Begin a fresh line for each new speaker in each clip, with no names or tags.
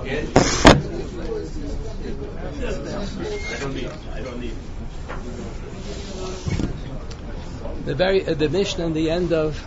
The Mishnah in the end of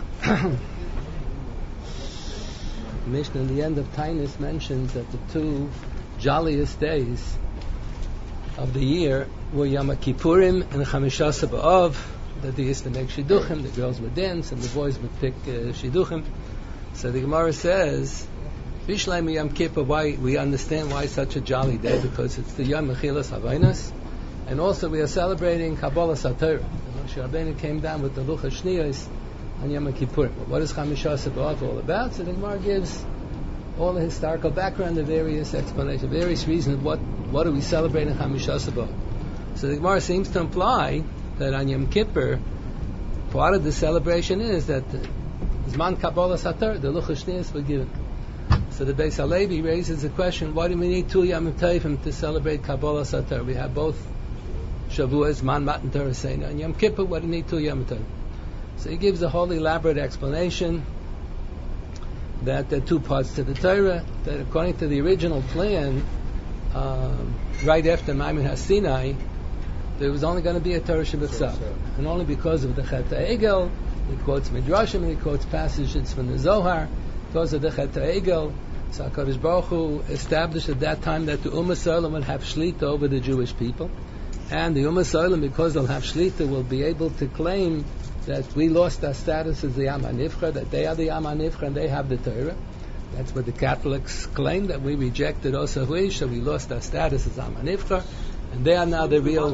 Mishnah in the end of Tainus mentions that the two jolliest days of the year were Yom Kippurim and Chamishas B'Av, that they used to make shidduchim, the girls would dance and the boys would pick shidduchim. So the Gemara says, Bishleim Yom Kippur, why we understand why it's such a jolly day, because it's the Yom Mechilas Havainas, and also we are celebrating Kabbalah Satorah. Moshe Rabbeinu came down with the Luchas Shniyos on Yom Kippur. But what is Chamishas B'Av all about? So the Gemara gives all the historical background, the various explanations, various reasons what are we celebrating Chamishas B'Av. So the Gemara seems to imply that on Yom Kippur, part of the celebration is that Zman Kabbalah Satorah, the Luchas Shniyos were given. So the Beis Halevi raises the question: why do we need two Yom Tovim to celebrate Kabbalah Satorah? We have both Shavuos, Man Matan Torah Seina, and Yom Kippur. What do we need two Yom Tovim? So he gives a whole elaborate explanation that there are two parts to the Torah. That according to the original plan, right after Maimon HaSinai, there was only going to be a Torah Shabbat, and only because of the Chet HaEgel, he quotes Midrashim and he quotes passages from the Zohar. Because of the Chet HaEgel, so HaKadosh Baruch Hu established at that time that the Ummah Solam would have Shlita over the Jewish people, and the Ummah Solam, because they'll have Shlita, will be able to claim that we lost our status as the Am HaNivcha, that they are the Am HaNivcha and they have the Torah. That's what the Catholics claim, that we rejected Osa Huish, so we lost our status as Am HaNivcha, and they are now the real...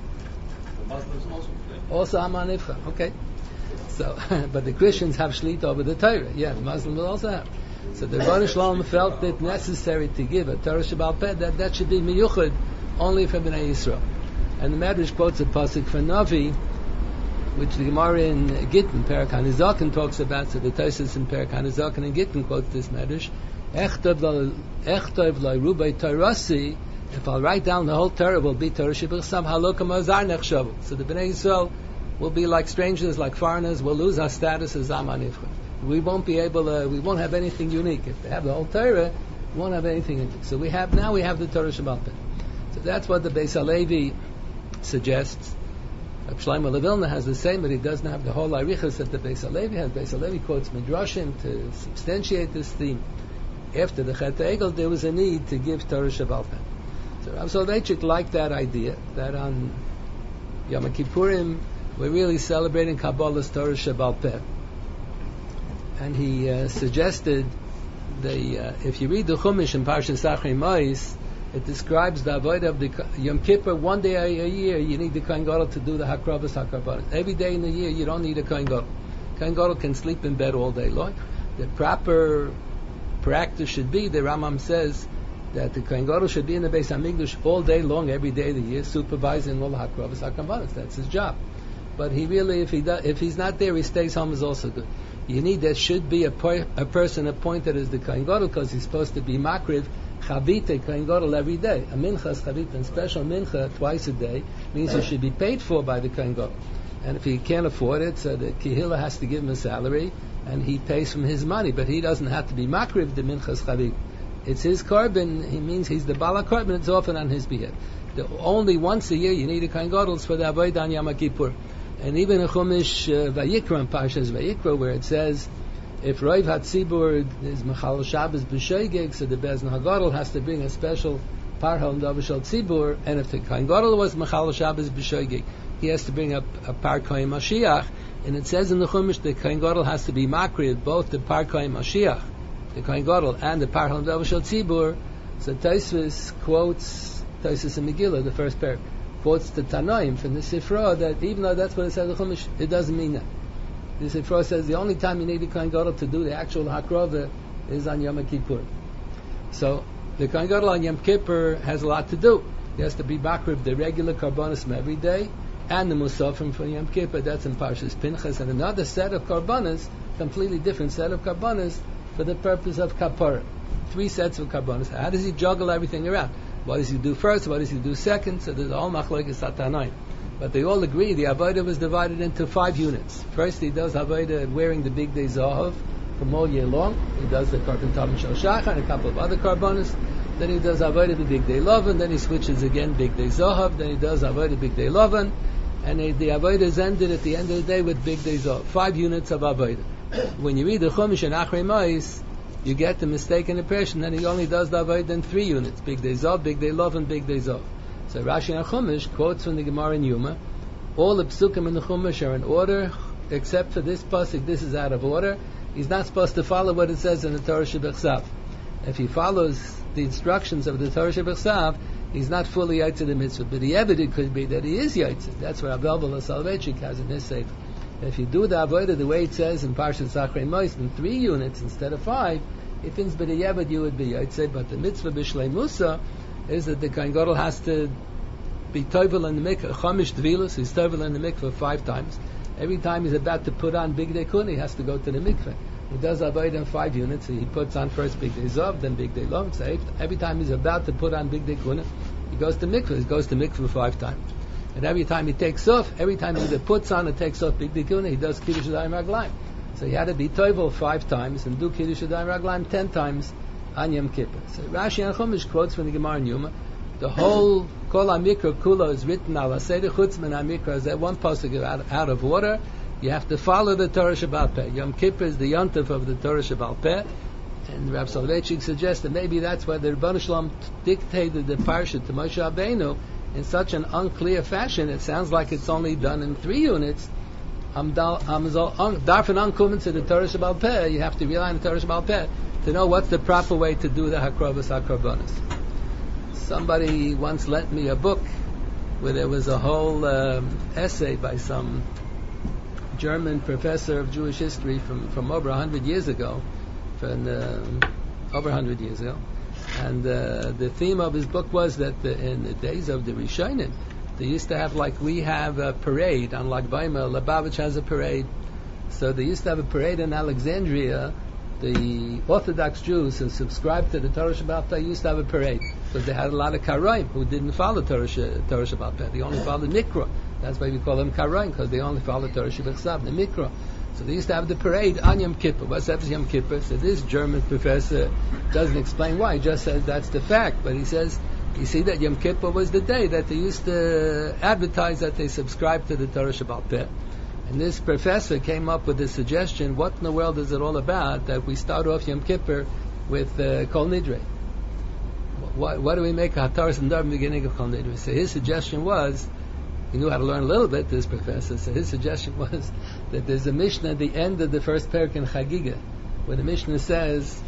Also Am HaNivcha, okay. So, but the Christians have Shlita over the Torah. Yeah, the Muslims will also have. So the Rebbeinu Shalom felt it necessary to give a Torah Sheba'al Peh, that should be miyuchad only for Bnei Yisrael. And the Medrash quotes a pasuk from Navi, which the Gemara in Gittin, Perek HaNizaken, talks about. So the Tosfos in Perek HaNizaken and Gittin quotes this Medrash. Echtov la'irubei Torasi, if I'll write down the whole Torah, will be Torah Sheba'al Halokam Azar Nechshavu. So the Bnei Yisrael will be like strangers, like foreigners. We'll lose our status as Am HaNivcha. We won't be able to, we won't have anything unique. If they have the whole Torah, we won't have anything unique. So we have the Torah Sheba'al Peh. So that's what the Beis Halevi suggests. Shlomo Levilna has the same, but he doesn't have the whole arichas that the Beis Halevi has. Beis Halevi quotes Midrashim to substantiate this theme. After the Chet HaEgel, there was a need to give Torah Sheba'al Peh. So Rav Soloveitchik liked that idea, that on Yom Kippurim, we're really celebrating Kabbalah's Torah Sheba'al Peh. And he suggested, if you read the Chumash in Parshas Achrei Mos, it describes the avodah of the Yom Kippur. One day a year, you need the Kohen Gadol to do the Hakravas HaKarbanos. Every day in the year, you don't need a Kohen Gadol. Kohen Gadol can sleep in bed all day long. The proper practice should be, the Rambam says, that the Kohen Gadol should be in the Beis HaMikdash all day long, every day of the year, supervising all the Hakravas HaKarbanos. That's his job. But he really, if he's not there, he stays home is also good. You need, there should be a person appointed as the Kohen Gadol, because he's supposed to be makriv chavite Kohen Gadol every day. A minchas chavite, and special mincha twice a day, means he should be paid for by the Kohen Gadol. And if he can't afford it, so the kehillah has to give him a salary, and he pays from his money. But he doesn't have to be makriv the minchas chavite. It's his korban. He means he's the bala korban. It's often on his behalf. Only once a year you need a Kohen Gadol for the avodah on Yom Kippur. And even in Chumash Vayikra, Parshas Vayikra, where it says, if Roiv HaTzibur is Mechal Shabbos B'Shoigeg, so the Beis HaGadol has to bring a special Parhal and Davashal Tzibur, and if the Kohen Gadol was Mechal Shabbos B'Shoigeg, he has to bring a Par Kohen Mashiach, and it says in the Chumash the Kohen Gadol has to be Makrid, both the Par Kohen Mashiach, the Kohen Gadol, and the Parhal and Davashal Tzibur. So Tosfos quotes, Tosfos in Megillah, the first pair, quotes the Tanoim from the Sifra, that even though that's what it says in the Chumash, it doesn't mean that. The Sifra says the only time you need the Kohen Gadol to do the actual Hakrava is on Yom Kippur. So the Kohen Gadol on Yom Kippur has a lot to do. He has to be Makrib the regular Karbanos from every day, and the Musafim from Yom Kippur. That's in Parshas Pinchas, and another set of Karbanos, completely different set of Karbanos, for the purpose of Kapara. 3 sets of Karbanos. How does he juggle everything around? What does he do first? What does he do second? So there's all machlokes Tanoim. But they all agree the avodah was divided into 5 units. First, he does avodah wearing the big day zahav from all year long. He does the korban tamid shel shachar and a couple of other karbanos. then he does Avodah B'Bigdei Lovan, then he switches again Bigdei Zohav, then he does Avodah Bigdei Lovan, and the Avodah is ended at the end of the day with Bigdei Zohav. 5 units of Avodah. When you read the Chumash and Achrei Ma'is, you get the mistaken impression that he only does the Avodah in 3 units: Bigdei Zohav, Bigdei Lovan, Bigdei Zohav. So Rashi and Chumash quotes from the Gemara in Yuma. All the psukim in the Chumash are in order, except for this pasuk. This is out of order. He's not supposed to follow what it says in the Torah Shebechsav. If he follows the instructions of the Torah Shebechsav, he's not fully yaitz the mitzvah. But the evidence could be that he is yaitz. That's what Abel Soloveitchik has in his sefer. If you do the avodah the way it says in Parshas Achrei Ma'is in 3 units instead of 5, it thinks but the yeved you would be yaitz. But the mitzvah b'shlei Musa is that the Kohen Gadol has to be tovel in the mikveh. Chamish dvilos, he's tovel in the mikveh 5 times. Every time he's about to put on Bigdei Kuna, he has to go to the mikveh. He does avodah in 5 units. He puts on first Bigdei Zohav, then Bigdei Lovan. So every time he's about to put on Bigdei Kuna, he goes to mikveh. He goes to mikveh 5 times. And every time he takes off, every time he either puts on or takes off Bigdei Kuna, he does Kiddush Yadayim Raglayim. So he had to be tovel 5 times and do Kiddush Yadayim Raglayim 10 times on Yom Kippur. So Rashi and Chumash quotes from the Gemara in Yuma. The whole Kol HaMikra Kula is written al Aseder Chutz Min HaMikra. Is that one pasuk out of order? You have to follow the Torah Sheba'al Peh. Yom Kippur is the yontif of the Torah Sheba'al Peh. And Rav Soloveitchik suggests that maybe that's why the Rebbeinu Shalom dictated the parsha to Moshe Rabbeinu in such an unclear fashion. It sounds like it's only done in 3 units. Darfin Ankumen to the Torah Sheba'al Peh. You have to rely on the Torah Sheba'al Peh to know what's the proper way to do the Hakrovas HaKorbanos. Somebody once lent me a book where there was a whole essay by some German professor of Jewish history from over 100 years ago, over 100 years ago. And the theme of his book was that in the days of the Rishonim, they used to have, like we have a parade on Lag B'Omer, Lubavitch has a parade. So they used to have a parade in Alexandria. The Orthodox Jews who subscribed to the Torah Sheba'al Peh used to have a parade because they had a lot of Karaim who didn't follow Torah Sheba'al Peh. They only followed Mikra. That's why we call them Karaim, because they only follow Torah Shebechsav, the Mikra. So they used to have the parade on Yom Kippur. What's that for Yom Kippur? So this German professor doesn't explain why. He just says that's the fact. But he says, you see that Yom Kippur was the day that they used to advertise that they subscribed to the Torah Sheba'al Peh. And this professor came up with the suggestion, what in the world is it all about that we start off Yom Kippur with Kol Nidre? Why do we make a Hataras and Dar in the beginning of Kol Nidre? So his suggestion was, he knew how to learn a little bit, this professor, so his suggestion was that there's a Mishnah at the end of the first parak in Chagiga, where the Mishnah says,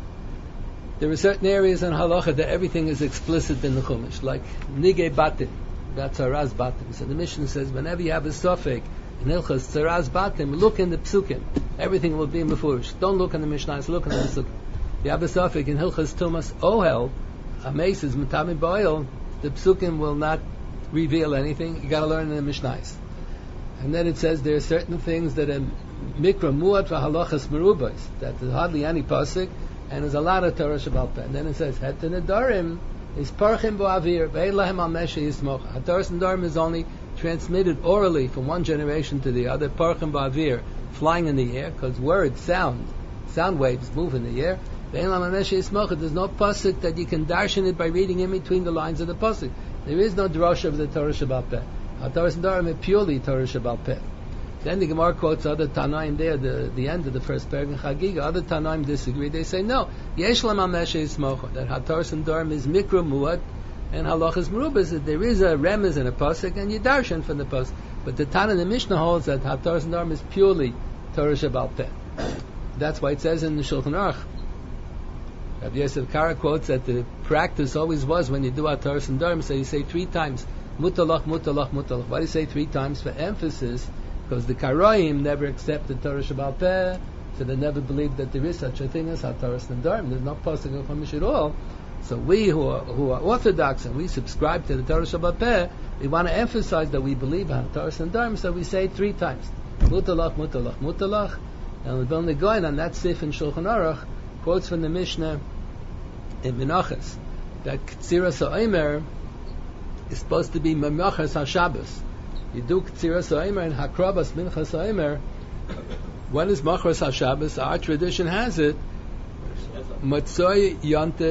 there are certain areas in Halacha that everything is explicit in the Chumash, like Nigei Batim, that's Tzaraz Batim. So the Mishnah says, whenever you have a Sofek, in Hilchas Tzaraz Batim, look in the Psukim. Everything will be in Mefurish. Don't look in the Mishnahs, look in the Psukim. You have a Sofek in Hilchas Tumas Ohel, Ames is Metamid Ba'oil, the Psukim will not reveal anything. You got to learn in the Mishnahs. And then it says there are certain things that are Mikra Muat v'Halachas Merubas, that there's hardly any pasuk, and there's a lot of Torah Sheba'al Peh. And then it says Het Nedarim is Parchim Bo'avir Ve'elahem Al Meshe Yismoch. Hataras Nedarim is only transmitted orally from one generation to the other. Parchim Bo'avir, flying in the air, because words, sound waves move in the air. Ve'elahem Al Meshe Yismoch. There's no pasuk that you can darshan it by reading in between the lines of the pasuk. There is no drasha of the Torah Sheba'al Peh. Hataras Nedarim is purely Torah Sheba'al Peh. Then the Gemara quotes other Tanaim there, the end of the first parak in Chagiga. Other Tanaim disagree. They say no. Yesh lam Meshe Yismocha. That Hataras Nedarim is Mikra Muad and Halachas Merubas. That there is a remez and a pasuk and you darshan from the pasuk. But the Tana in the Mishnah holds that Hataras Nedarim is purely Torah Sheba'al Peh. That's why it says in the Shulchan Aruch. Rabbi Yosef Kara quotes that the practice always was when you do Hataras Nedarim, so you say 3 times Mutalach, Mutalach, Mutalach. Why do you say 3 times? For emphasis. Because the Karaim never accepted Torah Sheba'al Peh, so they never believed that there is such a thing as Hataras Nedarim. There's no pasuk in Chumash at all. So we who are Orthodox and we subscribe to the Torah Sheba'al Peh, we want to emphasize that we believe in Hataras Nedarim, so we say 3 times. Mutalach, Mutalach, Mutalach. And we've only going on that sif in Shulchan Aruch, quotes from the Mishnah in Menachos, that Ktsiras HaOmer is supposed to be Memachas HaShabbos. You do Ktsiras HaOmer and Hakrabas Minchas HaOmer. When is Machras HaShabbos? Our tradition has it Matzoi Yontif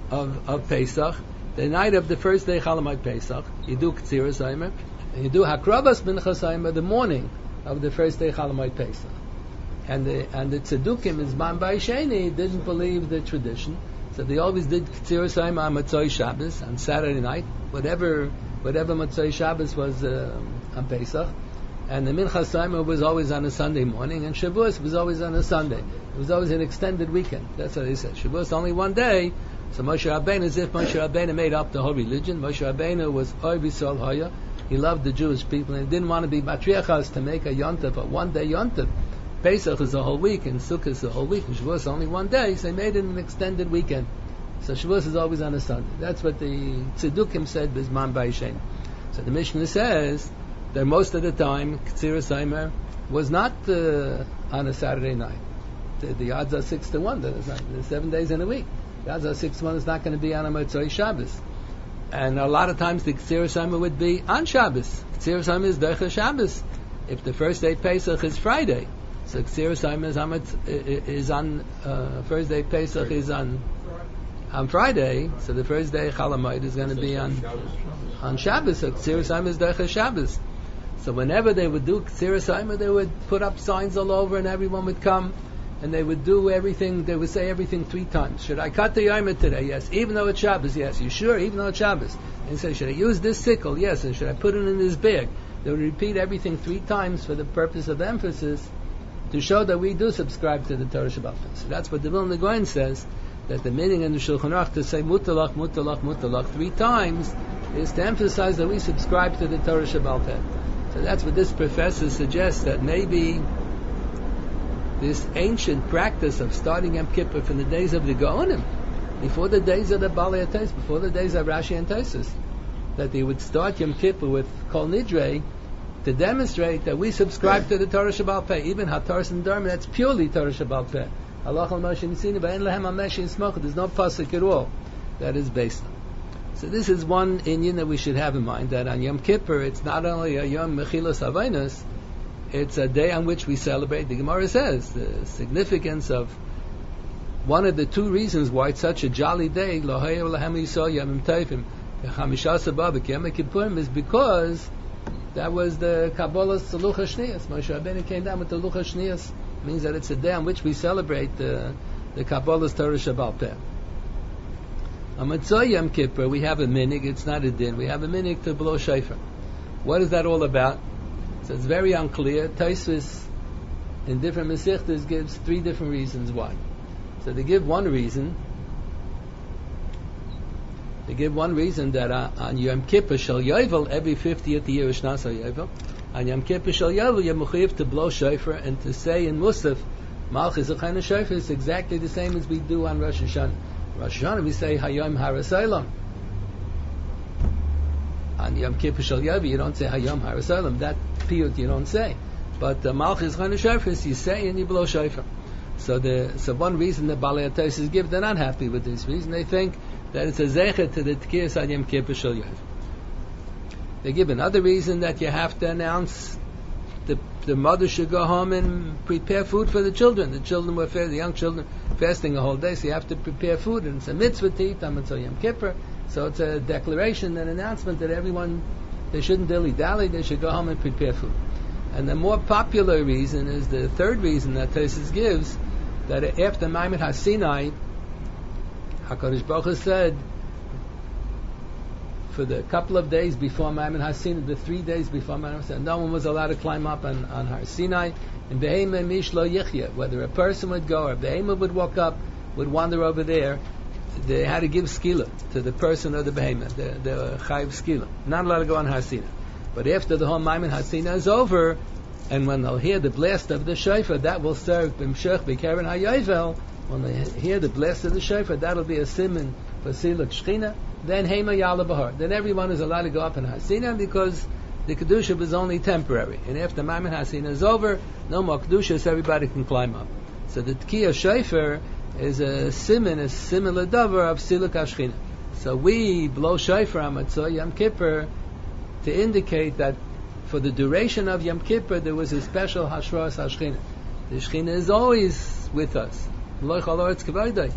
of Pesach, the night of the first day Chalamoid Pesach, you do Ketziras Omer, and you do Hakrabas Minchas Omer the morning of the first day Chalamoid Pesach. And the Tzedukim is Man Sheni didn't believe the tradition, so they always did Ketziras Omer on Motzei Shabbos on Saturday night, whatever Motzei Shabbos was on Pesach, and the Minchas Omer was always on a Sunday morning, and Shavuos was always on a Sunday. It was always an extended weekend. That's what they said. Shavuos only one day. So Moshe Rabbeinu, as if Moshe Rabbeinu made up the whole religion. Moshe Rabbeinu was Oiv Yisrael Hoya. He loved the Jewish people and he didn't want to be Matriachas to make a Yontif, a one-day Yontif. Pesach is a whole week and Sukkot is a whole week, and Shavuos is only one day, so they made it an extended weekend. So Shavuos is always on a Sunday. That's what the Tzedukim said, Bizman Ba'ishen. So the Mishnah says that most of the time, Ketziras Omer was not on a Saturday night. The odds are 6-1 that it's not. There's 7 days in a week. The odds are 6-1 it's not going to be on a Motzei Shabbos. And a lot of times the Ketziras Omer would be on Shabbos. Ketziras Omer is Derech Shabbos. If the first day Pesach is Friday, so Ketziras Omer is on first day Pesach is on Friday, so the first day Chalamoid is going to be on Shabbos. So Ketziras Omer is Derech Shabbos. So whenever they would do Ketziras Omer, they would put up signs all over and everyone would come and they would do everything, they would say everything 3 times. Should I cut the Yomer today? Yes. Even though it's Shabbos? Yes. You sure? Even though it's Shabbos? And say, should I use this sickle? Yes. And should I put it in this bag? They would repeat everything 3 times for the purpose of emphasis to show that we do subscribe to the Torah Shabbat. So that's what the Vilna Gaon says, that the meaning in the Shulchan Aruch to say mutalach, mutalach, mutalach 3 times is to emphasize that we subscribe to the Torah Shabbat. So that's what this professor suggests, that maybe this ancient practice of starting Yom Kippur from the days of the Gaonim, before the days of the Balei HaTos, before the days of Rashi and Tosfos, that they would start Yom Kippur with Kol Nidrei to demonstrate that we subscribe to the Torah Shabbat Peh. Even HaTaras and Dharma, that's purely Torah Shabbat Peh. Allah al Moshe Nisina Ba'en Lehem HaMeshi Yismoch. There's no pasuk at all that is based on. So this is one inyan that we should have in mind, that on Yom Kippur it's not only a Yom Mechilas Aveinos, it's a day on which we celebrate. The Gemara says the significance of one of the 2 reasons why it's such a jolly day, Lohei Olahem Yisrael Yamim Teifim Chamisha Sabavik Yom Kippurim, is because that was the Kabbalah's Lucha Shniyas. Moshe Rabbeinu came down with the Lucha Shniyas. It means that it's a day on which we celebrate the Kabbalah's Torah Shabbat Peh. On Motzei Yom Kippur we have a minig. It's not a din. We have a minig to blow shofar. What is that all about? So it's very unclear. Tosfos in different Masechtas gives 3 different reasons why. So they give one reason. They give one reason that on Yom Kippur Shel Yovel, every 50th year is Shnas HaYovel, on Yom Kippur Shel Yovel you're mechuyev to blow shofar and to say in Musaf Malchus Zechayna Shofar is exactly the same as we do on Rosh Hashanah. Rosh Hashanah we say Hayom Harasolam. On Yom Kippur Shel Yovel you don't say Hayom Harasolam. That piyut you don't say. But Malchus Zechayna Shofar you say and you blow shofar. So one reason the Balei HaTos give, they're not happy with this reason. They think that it's a zecher to the Tkiyas on Yom Kippur Shel Yovel. They give another reason, that you have to announce the mother should go home and prepare food for the children. The children were the young children fasting a whole day, so you have to prepare food, and it's a mitzvah to eat on Yom Kippur. So it's a declaration, an announcement that everyone, they shouldn't dilly-dally, they should go home and prepare food. And the more popular reason is the 3rd reason that Tosfos gives, that after Ma'amad HaSinai, HaKadosh Baruch Hu said, for the couple of days before Ma'amad HaSinai, the 3 days before Ma'amad HaSinai, no one was allowed to climb up on Har Sinai. And Behema Mish Lo Yichya, whether a person would go or Behema would walk up, would wander over there, they had to give skila to the person or the Behema, the Chayiv skila. Not allowed to go on Har Sinai. But after the whole Ma'amad HaSinai is over, and when they'll hear the blast of the shofar, that will serve B'mshech B'keren HaYovel. When they hear the blast of the shofar, that'll be a simon for Siluk Shechina. Then Hema Yala Bahar. Then everyone is allowed to go up in Har Sinai, because the Kedusha was only temporary. And after Ma'amad HaSinai is over, no more Kedusha, so everybody can climb up. So the Tkiyah shofar is a similar davar of Siluk HaShechina. So we blow shofar on Motzei Yom Kippur to indicate that for the duration of Yom Kippur there was a special Hashras HaShechina. The Shechina is always with us.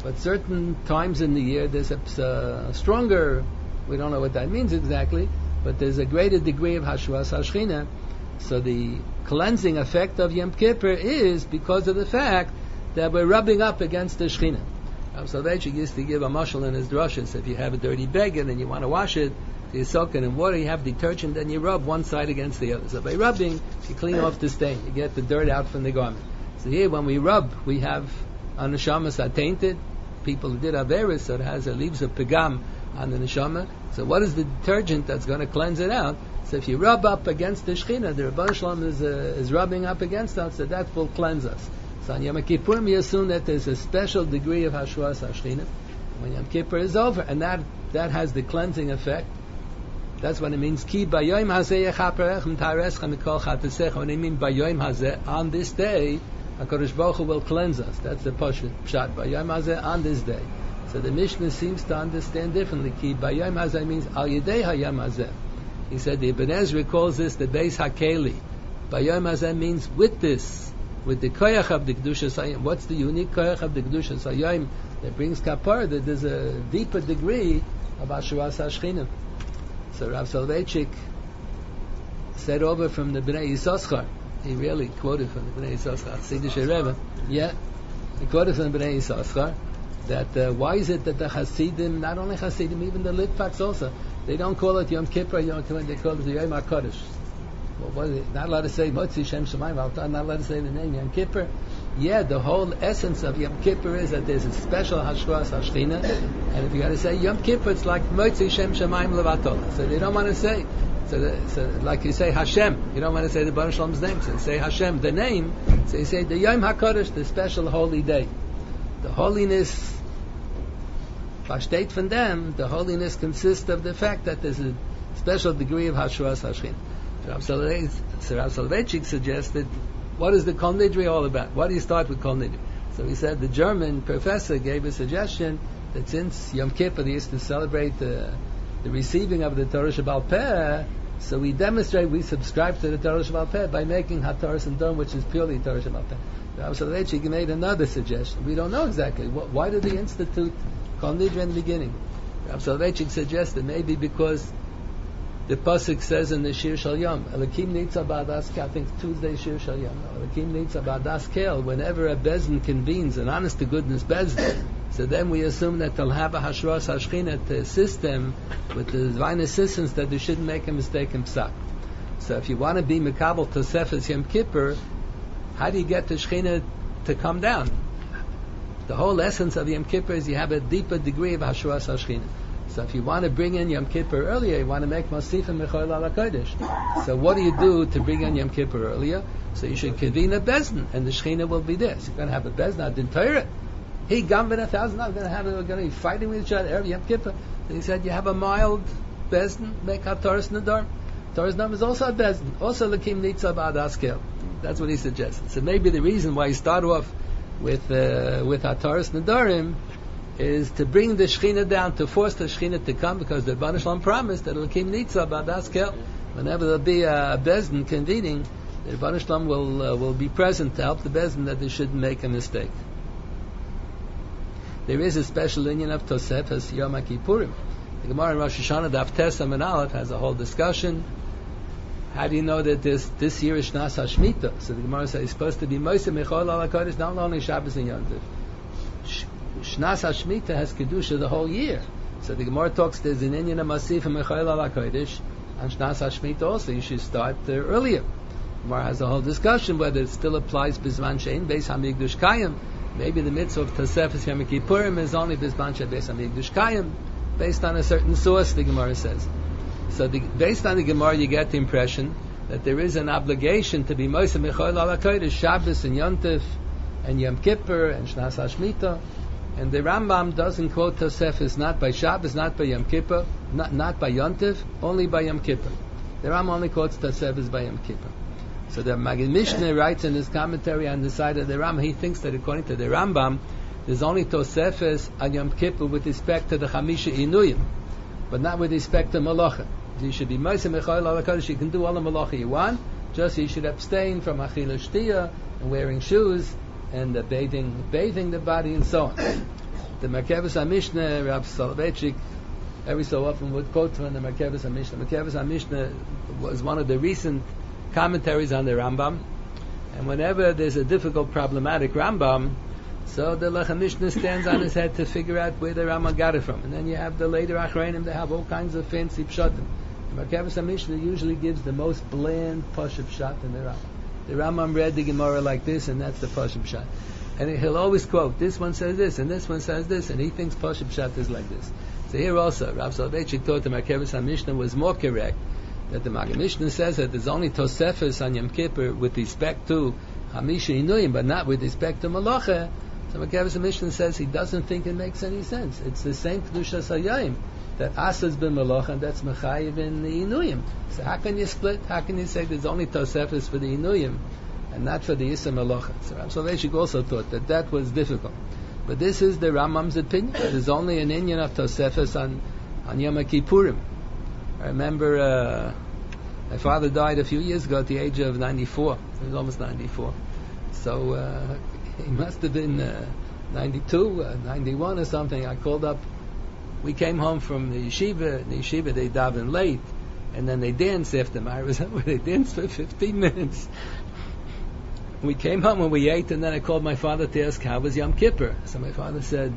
But certain times in the year there's a stronger, we don't know what that means exactly, but there's a greater degree of Hashras HaShechina. So the cleansing effect of Yom Kippur is because of the fact that we're rubbing up against the Shechina. So Soloveitchik used to give a mashal in his drushes. If you have a dirty beggar and you want to wash it, so you soak it in water, you have detergent, and you rub one side against the other. So by rubbing, you clean off the stain. You get the dirt out from the garment. So here, when we rub, we have our neshamas are tainted. People who did averis, so it has leaves a pegam on the neshama. So what is the detergent that's going to cleanse it out? So if you rub up against the Shechina, the Rebbeinu Shalom is rubbing up against us, so that will cleanse us. So on Yom Kippurim, you assume that there's a special degree of Hashras HaShechina. When Yom Kippur is over, and that has the cleansing effect. That's what it means. Ki bayoim hazeh yechaperechem tareschem mikol chatesech. When they mean bayoim hazeh, on this day, HaKadosh Baruch Hu will cleanse us. That's the pashut pshat. Bayoim hazeh, on this day. So the Mishnah seems to understand differently. Ki bayoim hazeh means al yedei hayom hazeh. He said the Ibn Ezra calls this the Beis HaKeli. Bayoim hazeh means with this, with the koyach of the Kedushas Hayom. What's the unique koyach of the Kedushas Hayom that brings kapar? That there's a deeper degree of Hashras HaShechina. So Rav Soloveitchik said over from the Bnei Yissaschar. He really quoted from the Bnei Yissaschar. Chassidish Rebbe. Yeah, he quoted from the Bnei Yissaschar that why is it that the Hasidim, not only Hasidim, even the Litvaks also, they don't call it Yom Kippur, Yom Kippur, they call it the Yom HaKodesh. Well, what is it? Not allowed to say Motzi Shem Shemayim, not allowed to say the name Yom Kippur. Yeah, the whole essence of Yom Kippur is that there's a special Hashras HaShechina, and if you got to say Yom Kippur, it's like Motzi Shem Shemayim Levatola. So they don't want to say. So like you say Hashem, you don't want to say the Baruch Shalom's name. So you say Hashem, the name. So you say the Yom HaKodesh, the special holy day. The holiness, Vashteit von them, the holiness consists of the fact that there's a special degree of Hashras HaShechina. So Rav Soloveitchik suggested, what is the Kol Nidri all about? Why do you start with Kol Nidri? So he said the German professor gave a suggestion that since Yom Kippur they used to celebrate the receiving of the Torah Sheba'al Peh, so we subscribe to the Torah Sheba'al Peh by making HaTorah Sindom, which is purely Torah Sheba'al Peh. Rav Soloveitchik made another suggestion. We don't know exactly. Why did they institute Kol Nidri in the beginning? Rav Soloveitchik suggested maybe because the pasuk says in the Shir Shal Yom, Elokim Nitza Ba'adas Kel, I think Tuesday Shir Shal Yom, Elokim Nitza Ba'adas Kel, whenever a Bezdin convenes, an honest to goodness Bezdin, so then we assume that they'll have a Hashras HaShechina to assist them with the divine assistance that they shouldn't make a mistake in Psak. So if you want to be Mekabel Tosefes Yom Kippur, how do you get the Shechina to come down? The whole essence of Yom Kippur is you have a deeper degree of Hashras HaShechina. So if you want to bring in Yom Kippur earlier, you want to make Masifim Mechoil Ala Kodesh. So what do you do to bring in Yom Kippur earlier? So you should convene a Bezdin, and the Shechina will be there. So you're going to have a Bezdin, Adin Torah. He gambit 1,000, we're going to be fighting with each other every Yom Kippur. So he said, you have a mild Bezdin, make a Torah's Nadar. Torah's Nadar is also a Bezdin. Also Lakim Nitza Ba'adas Kel. That's what he suggested. So maybe the reason why he started off with HaTorah's Nadarim is to bring the Shechina down, to force the Shechina to come, because the Rebbeinu Shalom promised that Elokim Nitza Ba'adas Kel. Whenever there'll be a Bezdin convening, the Rebbeinu Shalom will be present to help the Bezdin that they shouldn't make a mistake. There is a special union of Tosefes Yom HaKippurim. The Gemara in Rosh Hashanah, Daf Tesam and Aleph, has a whole discussion. How do you know that this year is Shnas HaShmita? So the Gemara says it's supposed to be Moshe Mechol Ala Kodesh, not only Shabbos and Yom Tov. Shnas HaShmita has Kedusha the whole year. So the Gemara talks, there's an Inyan of Masif and Mechol Ala Kodesh, and Shnas HaShmita also, you should start earlier. The Gemara has a whole discussion whether it still applies Bizman Shein, Beis HaMikdash Kayim. Maybe the mitzvah of Tosefes Yom Kippurim is only Bizman Shein, Beis HaMikdash Kayim, based on a certain source, the Gemara says. So based on the Gemara, you get the impression that there is an obligation to be Moshe Mechol Ala Kodesh, Shabbos and Yom Tov, and Yom Kippur, and Shnas HaShmita. And the Rambam doesn't quote Tosefes not by Shabbos, not by Yom Kippur, not by Yom Tov, only by Yom Kippur. The Rambam only quotes Tosefes by Yom Kippur. So the Maggid Mishneh writes in his commentary on the side of the Rambam, he thinks that according to the Rambam, there's only Tosefes on Yom Kippur with respect to the Chamisha Inuyim, but not with respect to Malacha. You should be Moshe Mechol Ala Kodesh, you can do all the Malacha you want, just you should abstain from Achila Shtiyah and wearing shoes and bathing the body and so on. The Merkavas HaMishnah, Rav Soloveitchik, every so often would quote from the Merkavas HaMishnah. Merkavas HaMishnah was one of the recent commentaries on the Rambam, and whenever there's a difficult, problematic Rambam, so the Lechem Mishnah stands on his head to figure out where the Rambam got it from. And then you have the later Achreinim, they have all kinds of fancy pshatim. The Merkavas HaMishnah usually gives the most bland Pashup pshat in the Rambam. The Rambam read the Gemara like this, and that's the Pashup pshat. And he'll always quote, this one says this, and this one says this, and he thinks Pashup pshat is like this. So here also, Rav Soloveitchik thought the Merkavas HaMishnah was more correct, that the Maggid Mishnah says that there's only Tosefes on Yom Kippur with respect to Hamisha Inuyim, but not with respect to Malacha. So Merkavas HaMishnah says he doesn't think it makes any sense. It's the same Kedushas HaYayim, that Asa's been Malacha, and that's Mechayiv in the Inuyim. So how can you split? How can you say there's only Tosefes for the Inuyim, and not for the Issa Malacha? So Rav Soloveitchik also thought that that was difficult. But this is the Rambam's opinion. There's only an inyan of Tosefes on Yom Kippurim. I remember my father died a few years ago at the age of 94. He was almost 94. So he must have been 92, 91 or something. I called up. We came home from the yeshiva. In the yeshiva they daven late, and then they danced after Ma'ariv was over. They danced for 15 minutes. We came home and we ate, and then I called my father to ask how was Yom Kippur. So my father said,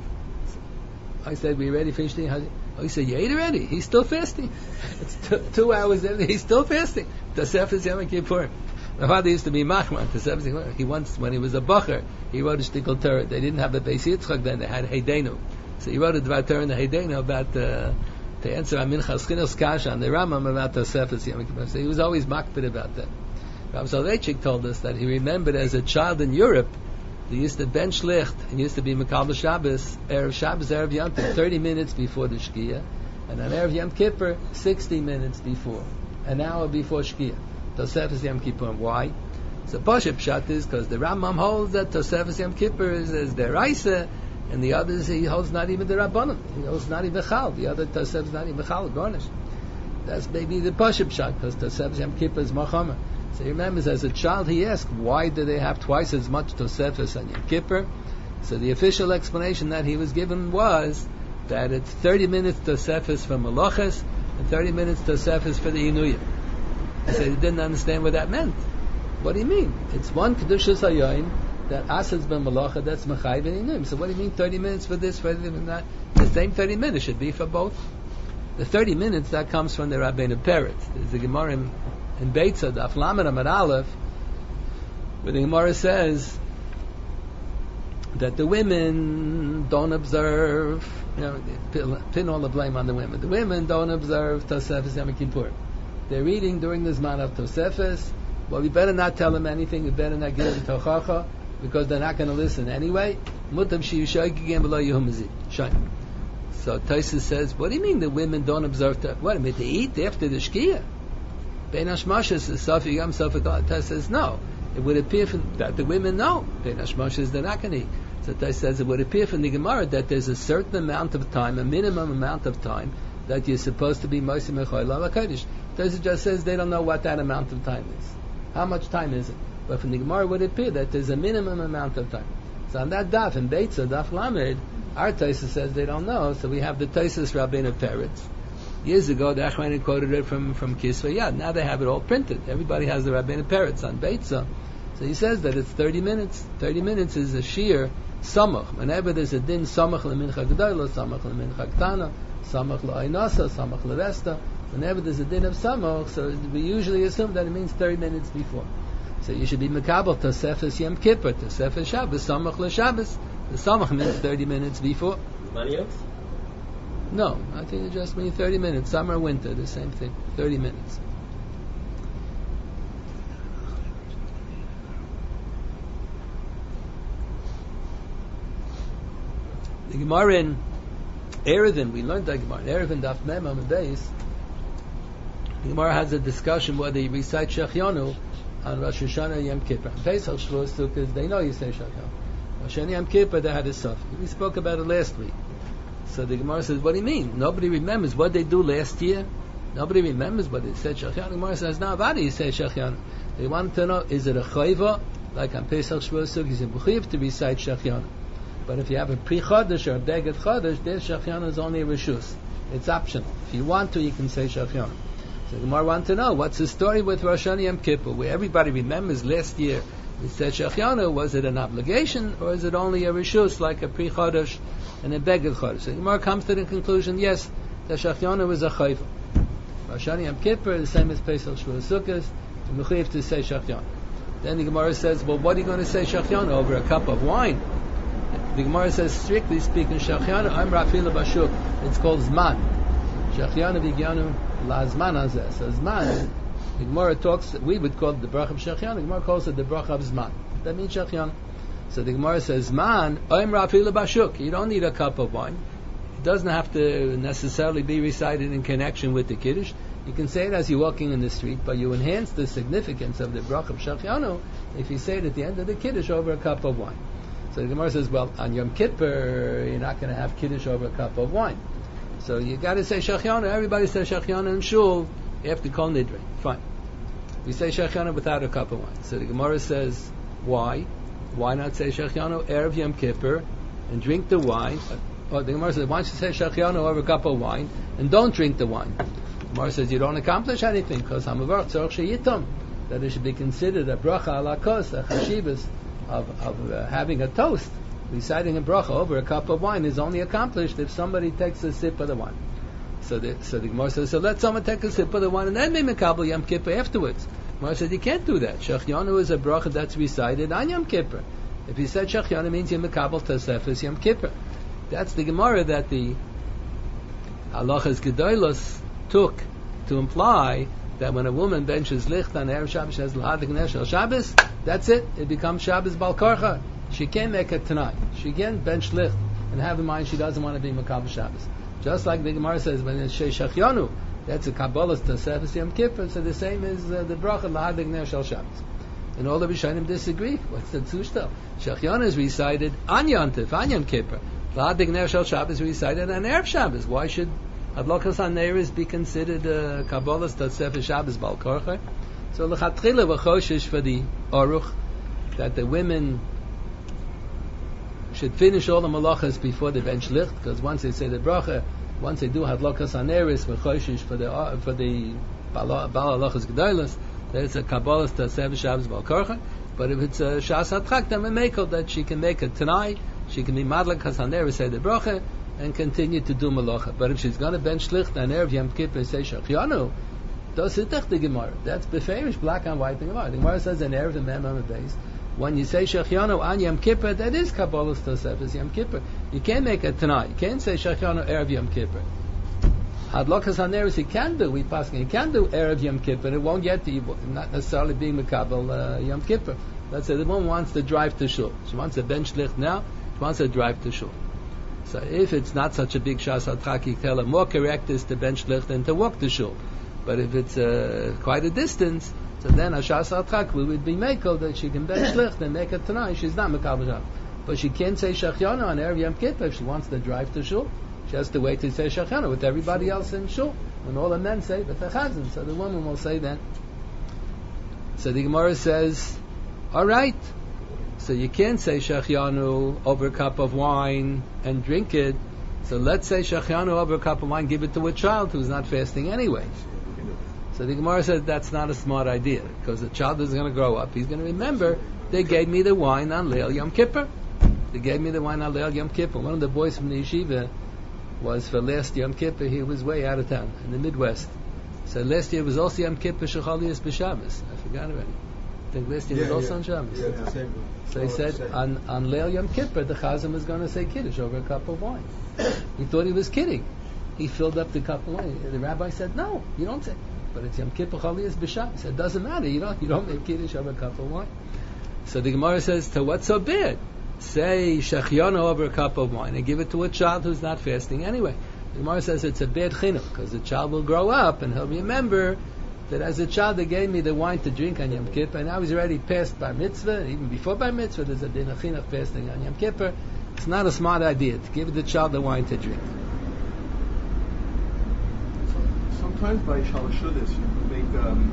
I said, we already finished eating? Oh, he said, you ate already? He's still fasting. It's 2 hours in, he's still fasting. Tosefes Yom Kippur. My father used to be Machman. Tosefes, he once, when he was a bacher, he wrote a shtickle Torah. They didn't have the Beis Yitzchak then, they had Heidenu. So he wrote a Dvar Torah in the Heidenu about to answer Minchas Chinuch Kasha on the Rambam about Tosefes Yom Kippur. So he was always makpid about that. Rav Soloveitchik told us that he remembered as a child in Europe, they used to bench licht and used to be Mekabel Shabbos, Erev Yom Tov, 30 minutes before the Shkia, and on Erev Yom Kippur, 60 minutes before, an hour before Shkia. Tosefes Yom Kippur. Why? So Pashup pshat is because the Rambam holds that Tosefes Yom Kippur is deraisa, and the others he holds not even the Rabbanim. He holds not even Chal. The other Tosefes not even Chal, garnish. That's maybe the Pashup pshat because Tosefes Yom Kippur is Machamer. So he remembers as a child he asked, why do they have twice as much Tosefes on Yom Kippur? So the official explanation that he was given was that it's 30 minutes Tosefes for Malachas and 30 minutes Tosefes for the Inuyim. He said he didn't understand what that meant. What do you mean? It's one Kedushas HaYayim that Asad's ben Malacha, that's Mechayiv and Inuyim. So what do you mean 30 minutes for this, for that? The same 30 minutes should be for both. The 30 minutes, that comes from the Rabbeinu Peretz. There's a Gemara in Beitza, Daf Lamed Amud Aleph, where the Gemara says that the women don't observe, pin all the blame on the women. The women don't observe Tosefes Yom Kippur. They're reading during the Zman of Tosefes. Well, we better not tell them anything. We better not give them Tochacha, because they're not going to listen anyway. Mutam sheyushaygigem v'lo yehumazid. Shine. So Tosefes says, what do you mean the women don't observe? What, I mean, they eat after the Shkia? Bein Hashmashas is Safi Yom Safi God. Tosefes says no. It would appear that the women know. Bein Hashmashas they're not going to eat. So Tosefes says it would appear from the Gemara that there's a certain amount of time, a minimum amount of time, that you're supposed to be Mosim Echayil Ala Kodesh. Tosefes just says they don't know what that amount of time is. How much time is it? But from the Gemara it would appear that there's a minimum amount of time. So on that daf in Beitza, Daf Lamed, our Tosefes says they don't know. So we have the Tosefes Rabbeinu Peretz. Years ago, the Achronim quoted it from Kisvei Yad. Now they have it all printed. Everybody has the Rabbeinu Peretz on Beitza. So he says that it's 30 minutes. 30 minutes is a sheer samach. Whenever there's a din samach lemincha gedola, samach lemincha ktana, samach le'ainasa, samach le'vesta, whenever there's a din of samach, so we usually assume that it means 30 minutes before. So you should be mekabel Tosefes Yom Kippur, Tosefes Shabbos, samach le'Shabbos. The samach means 30 minutes before. No, I think it just means 30 minutes. Summer or winter, the same thing. 30 minutes. The Gemara in Erevin, we learned that Gemara in Erevin, Daf Mem on the base. The Gemara has a discussion whether you recite Shechianu on Rosh Hashanah Yom Kippur. Pesach, Shavuos, Sukkot, they know you say Shechianu. Rosh Hashanah Yom Kippur, they had a Saf. We spoke about it last week. So the Gemara says, what do you mean? Nobody remembers what they do last year. Nobody remembers what they said Shechianu. The Gemara says, no, why do you say Shechianu? They want to know, is it a chayva, like on Pesach Shavuos Sukkot, is it mechuyev to recite Shechianu? But if you have a pre-chodesh or a beged chodesh, their Shechianu is only a reshus. It's optional. If you want to, you can say Shechianu. So the Gemara wants to know, what's the story with Rosh Hashanah Yom Kippur, where everybody remembers last year we said Shechianu, was it an obligation, or is it only a reshus, like a pre-chodesh and a beged chodesh? So the Gemara comes to the conclusion, yes, the Shechianu is a chayva. Rosh Hashanah Yom Kippur, the same as Pesach Shavuos Sukkot, the mechuyev to say Shechianu. Then the Gemara says, well, what are you going to say Shechianu over a cup of wine? The Gemara says, strictly speaking, Shechianu, I'm Rafila Bashuk, it's called Zman. Shechianu v'Gianu la Zman hazeh. So Zman, the Gemara talks, we would call it the bracha of Shechianu, the Gemara calls it the bracha of Zman. That means Shechianu. So the Gemara says, Zman, I'm Rafila Bashuk. You don't need a cup of wine. It doesn't have to necessarily be recited in connection with the Kiddush. You can say it as you're walking in the street, but you enhance the significance of the bracha of Shechianu if you say it at the end of the Kiddush over a cup of wine. So the Gemara says, well, on Yom Kippur, you're not going to have Kiddush over a cup of wine. So you got to say Shechianu. Everybody says Shechianu in Shul after Kol Nidre. Fine. We say Shechianu without a cup of wine. So the Gemara says, why? Why not say Shechianu Erev Yom Kippur and drink the wine? Or the Gemara says, why don't you say Shechianu over a cup of wine and don't drink the wine? The Gemara says, you don't accomplish anything because Hamavar Tzorch Sheyitom, that it should be considered a bracha ala kos, a chashivas of having a toast. Reciting a bracha over a cup of wine is only accomplished if somebody takes a sip of the wine. So the Gemara says, so let someone take a sip of the wine and then be mekabel Yom Kippur afterwards. The Gemara says, you can't do that. Shechianu is a bracha that's recited on Yom Kippur. If you said Shechianu, means you're mekabel Tosefes Yom Kippur. That's the Gemara that the Halachas Gedolos took to imply that when a woman benches licht on Erev Shabbos, she has l'hadik ner shel Shabbos, that's it. It becomes Shabbos bal karcha. She can't make it tonight. She can't bench licht and have in mind she doesn't want to be Makabel Shabbos. Just like the Gemara says, when it's Shei Shechianu, that's a Kabbalah to Tosefes Yom Kippur, so the same as the bracha l'hadik ner shel Shabbos. And all the Rishonim disagree. What's the Tzushtel? Shechianu is recited on Yontif, on Yom Kippur. L'hadik ner shel Shabbos is recited on Erev Shabbos. Why should Adlokas HaNeiros be considered Kabbalah to Tosefes Shabbos bal korcha? So l'chatchila v'choshish for the Aruch that the women should finish all the malachas before they bench licht, because once they say the bracha, once they do hadlokas haneris v'choshish for the bal halachas gedolos, that it's a kabbalah to Tosefes Shabbos bal korcha. But if it's a shas hatrak, then we make her that she can make it tonight, she can be madlakas haneris, say the bracha, and continue to do malacha. But if she's going to bench licht and Erev Yom Kippur say Shechianu, does it the Gemara? That's beferish, black and white in Gemara. The Gemara says in Erev the Mem on the base, when you say Shechianu on Yom Kippur, that is Kabbalah Tosefes Yom Kippur. You can't make it tonight. You can't say Shechianu Erev Yom Kippur. Hadlokas haneris he can do. We pass. He can do Erev Yom Kippur. It won't get to not necessarily being Mekabel Yom Kippur. Let's say the woman wants to drive to shul. She wants a bench licht now. She wants to drive to shul. So if it's not such a big shas hatraki, tell her more correct is to bench licht than to walk to shul. But if it's quite a distance, so then a shas hatrak would be mekel that she can bench licht and make it tonight. She's not mekabel Shabbos, but she can't say Shechianu on Erev Yom Kippur if she wants to drive to shul. She has to wait to say Shechianu with everybody else in shul, when all the men say but the chazan. So the woman will say then. So the Gemara says, all right. So you can't say Shechianu over a cup of wine and drink it. So let's say Shechianu over a cup of wine, give it to a child who's not fasting anyway. So the Gemara says that's not a smart idea, because the child is going to grow up. He's going to remember, they gave me the wine on Leil Yom Kippur. They gave me the wine on Leil Yom Kippur. One of the boys from the yeshiva was for last Yom Kippur, he was way out of town, in the Midwest. So last year was also Yom Kippur Shechalias B'Shabbos. I forgot about it. I think last year was also on Shabbos. So he said, on Leil Yom Kippur, the Chazan was going to say Kiddush over a cup of wine. He thought he was kidding. He filled up the cup of wine. The rabbi said, no, you don't say. But it's Yom Kippur Chalias B'Shabbos. He said, it doesn't matter. You don't make Kiddush over a cup of wine. So the Gemara says, to what's so bad? Say Shechianu over a cup of wine and give it to a child who's not fasting anyway. The Gemara says it's a bad chinuch, because the child will grow up and he'll remember that as a child they gave me the wine to drink on Yom Kippur, and now he's already past Bar Mitzvah. Even before Bar Mitzvah there's a din of chinuch fasting on Yom Kippur. It's not a smart idea to give the child the wine to drink.
Sometimes by Shalashudis you make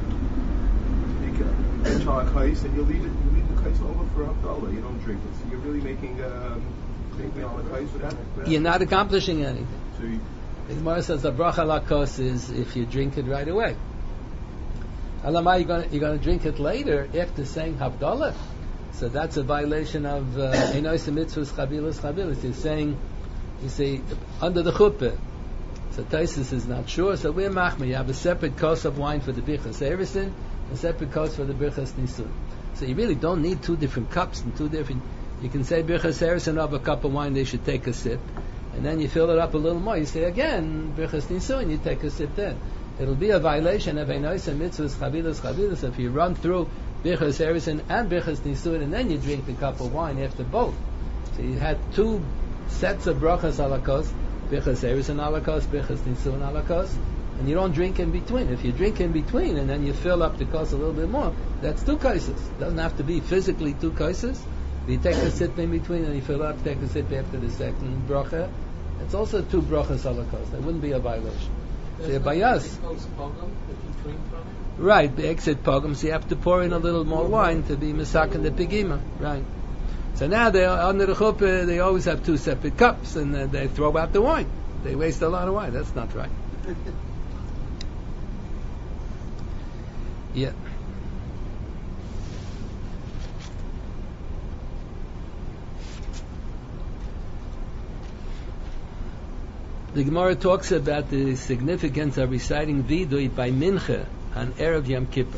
a child kais and you leave the kais over for Havdalah. You don't drink it. So you're really making Make me on the kais with that?
You're not accomplishing anything.
So you,
The Gemara says the bracha lakos is if you drink it right away. Alamai, you're going to drink it later after saying Havdalah. So that's a violation of Einois Mitzvahs Chabilas. You're saying, you say, under the chuppah. So Taisus is not sure. So we're machmir. You have a separate kos of wine for the Birchas Eresin, a separate kos for the Birchas Nisun. So you really don't need two different cups and two different. You can say Birchas Eresin of a cup of wine, they should take a sip. And then you fill it up a little more. You say again, Birchas Nisun, you take a sip then. It'll be a violation of Einois Mitzvahs Chabilas. If you run through Birchas Eresin and Birchas Nisun, and then you drink the cup of wine after both. So you had two sets of brachas alakos, Birchas Eresin alakos, Birchas Nisun alakos, and you don't drink in between. If you drink in between and then you fill up the kos a little bit more, that's two kaises. Doesn't have to be physically two kaises. You take a sip in between and you fill up, take a sip after the second bracha. It's also two brachas alakos. That wouldn't be a violation. So bayas. Right, the exit pogum, so you have to pour in a little more wine to be misakin the pigima. Right. So now they under the chuppah, they always have two separate cups, and they throw out the wine. They waste a lot of wine. That's not right. Yeah. The Gemara talks about the significance of reciting Vidui by Mincha on Erev Yom Kippur.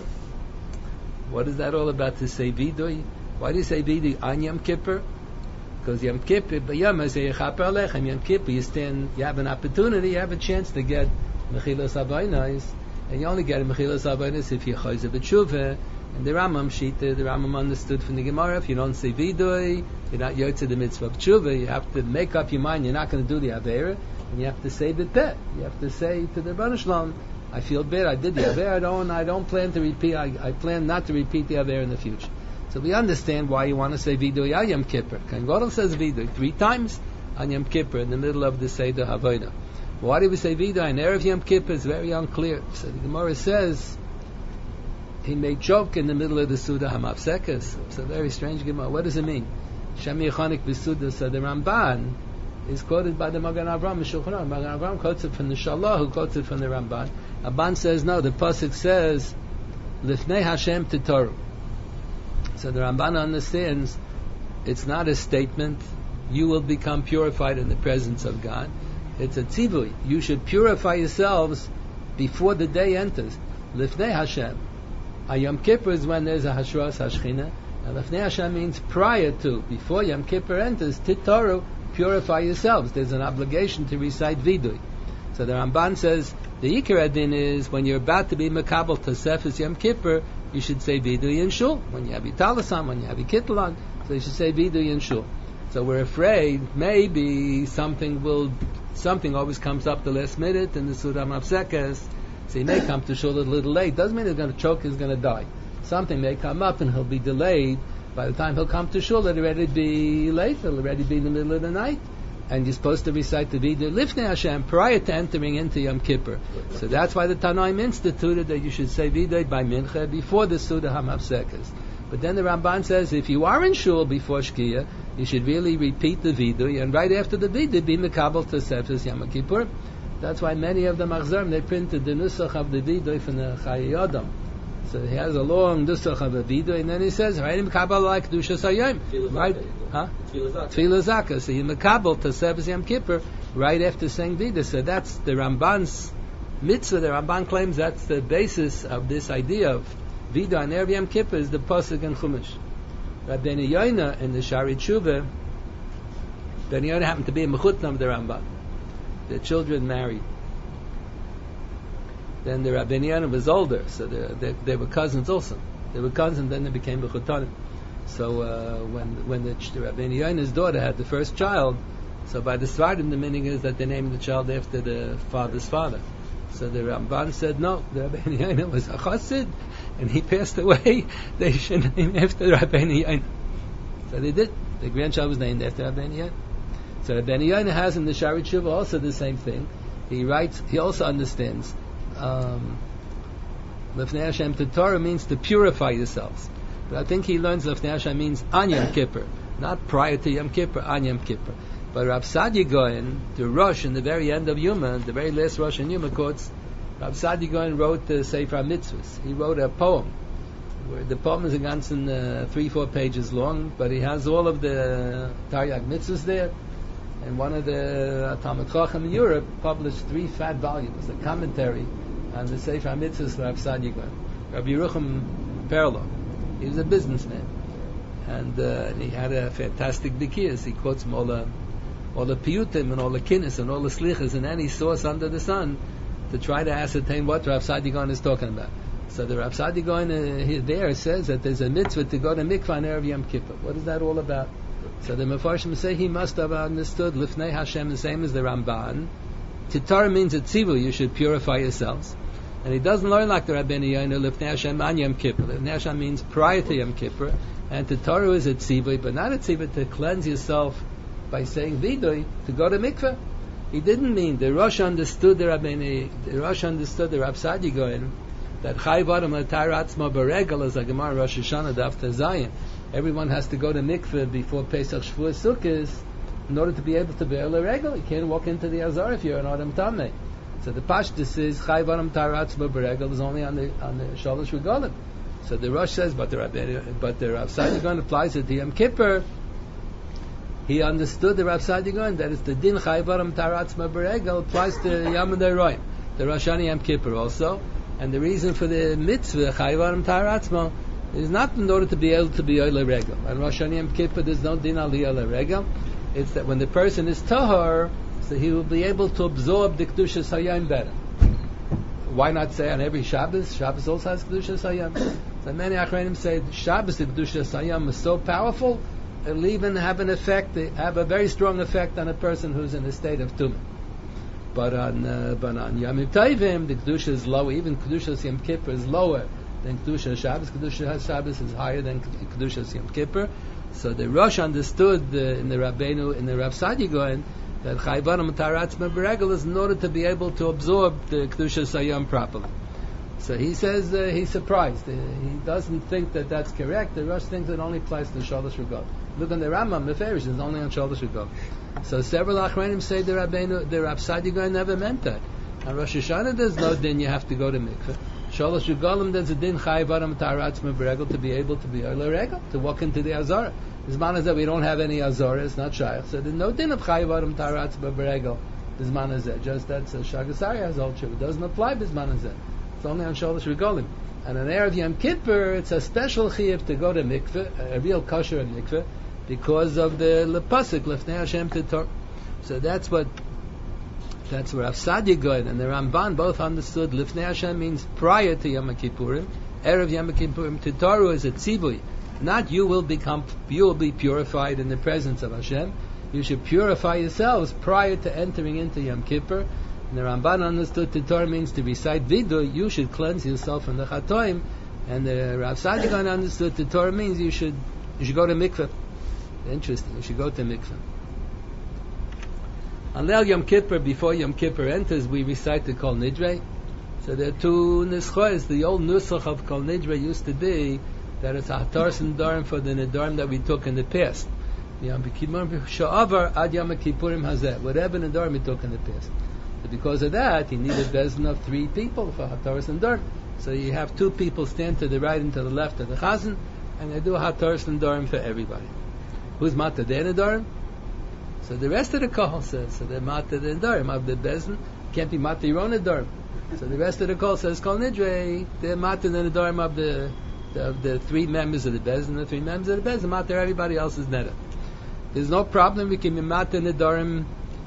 What is that all about to say Vidui? Why do you say Vidui on Yom Kippur? Because Yom Kippur, Yom Kippur, you have an opportunity, you have a chance to get Mechilas Habaynos, and you only get Mechilas Habaynos if you're Chayzer B'Tshuvah. And the Rambam Shita, the Rambam understood from the Gemara, if you don't say Vidui, you're not Yotze the Mitzvah of Tshuvah. You have to make up your mind, you're not going to do the Avera. And you have to say the pet. You have to say to the Rebbeinu Shalom, I feel bad, I did the Aver, I don't plan to repeat, I plan not to repeat the Aver in the future. So we understand why you want to say Vidui on Yom Kippur. Kohen Gadol says Vidui 3 times on Yom Kippur in the middle of the Seder Havodah. Why do we say Vidui on Erev Yom Kippur? It's very unclear. So the Gemara says he may choke in the middle of the Suda Hamafsekas. It's a very strange Gemara. What does it mean? Shem Yechonik B'Suda, so the Ramban is quoted by the Magen Avraham Shulchan Aruch. Magen Avraham quotes it from the Shalah, who quotes it from the Ramban. Ramban says no. The pasuk says Lifnei Hashem Titoru. So the Ramban understands it's not a statement. You will become purified in the presence of God. It's a tzivui. You should purify yourselves before the day enters. Lifnei Hashem. Yom Kippur is when there's a Hashras Hashchina. And Lifnei Hashem means prior to, before Yom Kippur enters. Titoru. Purify yourselves. There's an obligation to recite Vidui. So the Ramban says the Ikar Adin is when you're about to be Makabel Tosefes Yom Kippur, you should say Vidui in Shul. When you have your Talasam, when you have your Kittel on, so you should say Vidui in Shul. So we're afraid maybe something always comes up the last minute in the Suda Mafsekas. So he may come to Shul a little late. Doesn't mean he's going to choke, he's going to die. Something may come up and he'll be delayed. By the time he'll come to Shul, it'll already be late, it'll already be in the middle of the night. And you're supposed to recite the Vidui Lifnei Hashem prior to entering into Yom Kippur. So that's why the Tanoim instituted that you should say Vidui by Mincha before the Suda HaMafsekas. But then the Ramban says if you are in Shul before Shkia, you should really repeat the Vidui, and right after the Vidui, be Mekabel Tosefes Yom Kippur. That's why many of the Machzorim, they printed the Nusach of the Vidui from the Chayei Adam. So he has a long nusach of a vidui, and then he says, "Right, Mekabel like Kedushas Hayom." Right? Huh? Tefillah Zakah. So he Mekabel Tosefes Yom Kippur right after saying vidui. So that's the Ramban's mitzvah. The Ramban claims that's the basis of this idea of vidui on Erev Yom Kippur is the pasuk in Chumash. Rabbeinu Yoina in the Shari Tshuva, Rabbeinu Yoina happened to be a mechutna of the Ramban. Their children married. Then the Rabbeinu Yoina was older, so they were cousins also. They were cousins, then they became bechutanim. So when the Rabbeinu Yoina's daughter had the first child, so by the Svardim the meaning is that they named the child after the father's father. So the Ramban said no, the Rabbeinu Yoina was a chassid, and he passed away. They should name after Rabbeinu Yoina. So they did. The grandchild was named after Rabbeinu Yoina. So Rabbeinu Yoina has in the Shari Tshuva also the same thing. He writes. He also understands. Lifnei Hashem Torah means to purify yourselves. But I think he learns Lifnei Hashem means on Yom Kippur. not prior to Yom Kippur, on Yom Kippur. But Rav Sadia Gaon, the Rosh in the very end of Yuma, the very last Rosh in Yuma quotes, Rav Sadia Gaon wrote the Sefer Mitzvahs. He wrote a poem. Where the poem is a ganzen 3-4 pages long, but he has all of the Taryag Mitzvahs there. And one of the Talmud Chacham in Europe published 3 fat volumes, a commentary on the Sefer Mitzvahs of Rav Sadia Gaon. Rabbi Yerucham Perlo. He was a businessman. And he had a fantastic dikiyas. He quotes from all the piyutim and all the kinnis and all the slichas and any source under the sun to try to ascertain what Rav Sadia Gaon is talking about. So the Rav Sadia Gaon there says that there's a mitzvah to go to mikvah on Erev Yom Kippur. What is that all about? So the Mefarshim say he must have understood Lifnei Hashem the same as the Ramban. Titar means a tzivu, you should purify yourselves. And he doesn't learn like the Rabbeinu Yonah, Lifnei Hashem on Yom Kippur. Lifnei Hashem means prior to Yom Kippur. And Titar is a tzivu, but not a tzivu to cleanse yourself by saying vidui, to go to mikvah. He didn't mean, the Rosh understood the Rav Sadia Gaon, that Chayv Adam L'Tar Atzma Beregel is a Gemara Rosh Hashanah Daf Tezayin. Everyone has to go to mikveh before Pesach Shavuos Sukkos in order to be able to be a regel. You can't walk into the Azar if you're an Adam Tameh. So the Pashtus is Chayv Adam Tar Atzma Beregel is only on the Shalosh Regalim. So the Rosh says, but the Rav Sadia Gaon applies it to Yom Kippur. He understood the Rav Sadia Gaon that it's the Din Chayv Adam Tar Atzma Beregel applies to Yom Roim, the Rosh Hashanah Yom Kippur also. And the reason for the mitzvah Chayv Adam Tar Atzma is not in order to be able to be Oile Regel. On Rosh Hashanah Yom Kippur there's no Din Ali Oile Regel. It's that when the person is Tahor, so he will be able to absorb the Kedushas Hayom better. Why not say on every Shabbos? Shabbos also has Kedushas Hayom. So many Achronim say Shabbos, the Kedushas Hayom is so powerful, it'll even have an effect, have a very strong effect on a person who's in a state of Tumah. But on Yom Tovim, the Kedusha is lower. Even Kedushas Yom Kippur is lower than Kedusha Shabbos. Kedusha Shabbos is higher than Kedushas Yom Kippur. So the Rosh understood in the Rav Sadia Gaon that Chayv Adam Tar Atzma Beregel is in order to be able to absorb the Kedushas Hayom properly. So he says he's surprised. He doesn't think that that's correct. The Rosh thinks it only applies to Shalosh Regalim. Look on the Rambam, the Farish is only on Shalosh Regalim. So several Achronim say the Rav Sadia Gaon never meant that. On Rosh Hashanah there's no din you have to go to mikveh. Shalosh Regalim there's a din Chayv Adam Tar Atzma Beregel to be able to be Oile Regel, to walk into the Azara. Bisman is that we don't have any Azara, it's not Shaykh. So there's no din of Chayv Adam Tar Atzma Beregel. Bisman is that. Just that Shagasari has all true. It doesn't apply Bisman is that. It's only on Shalosh Regalim. And on Erev Yom Kippur it's a special chiyuv to go to mikveh, a real kosher mikveh, because of the lepasik Lifnei Hashem Titor. So that's what Rav Sadia Gaon and the Ramban both understood. Lifnei Hashem means prior to Yom Kippurim. Erev Yom Kippurim Titaru is a tzivui. Not you will be purified in the presence of Hashem. You should purify yourselves prior to entering into Yom Kippur. And the Ramban understood Titor means to recite Vidu. You should cleanse yourself from the Chatoim. And the Rav Sadia Gaon understood Titor means you should go to mikveh. Interesting. You should go to mikveh. On Leil Yom Kippur, before Yom Kippur enters, we recite the Kol Nidrei. So there are 2 nischos. The old nusach of Kol Nidrei used to be that it's a hataras nedarim for the nedarim that we took in the past. Yom Kippurim sha'avar ad Yom Kippurim hazeh. Whatever nedarim we took in the past. So because of that, he needed bezin of 3 people for hataras nedarim. So you have 2 people stand to the right and to the left of the chazan, and they do a hataras nedarim for everybody. Who's Mata the Nedarim? So the rest of the Kohol says, so they're Mata the Nedarim of the Bezin, can't be Mata your own Nedarim. So the rest of the Kohol says, Kol Nidrei, they're Mata the Nedarim of the 3 members of the Bezin, the 3 members of the Bezin, Mata everybody else's Nedar. There's no problem, we can be Mata Nedarim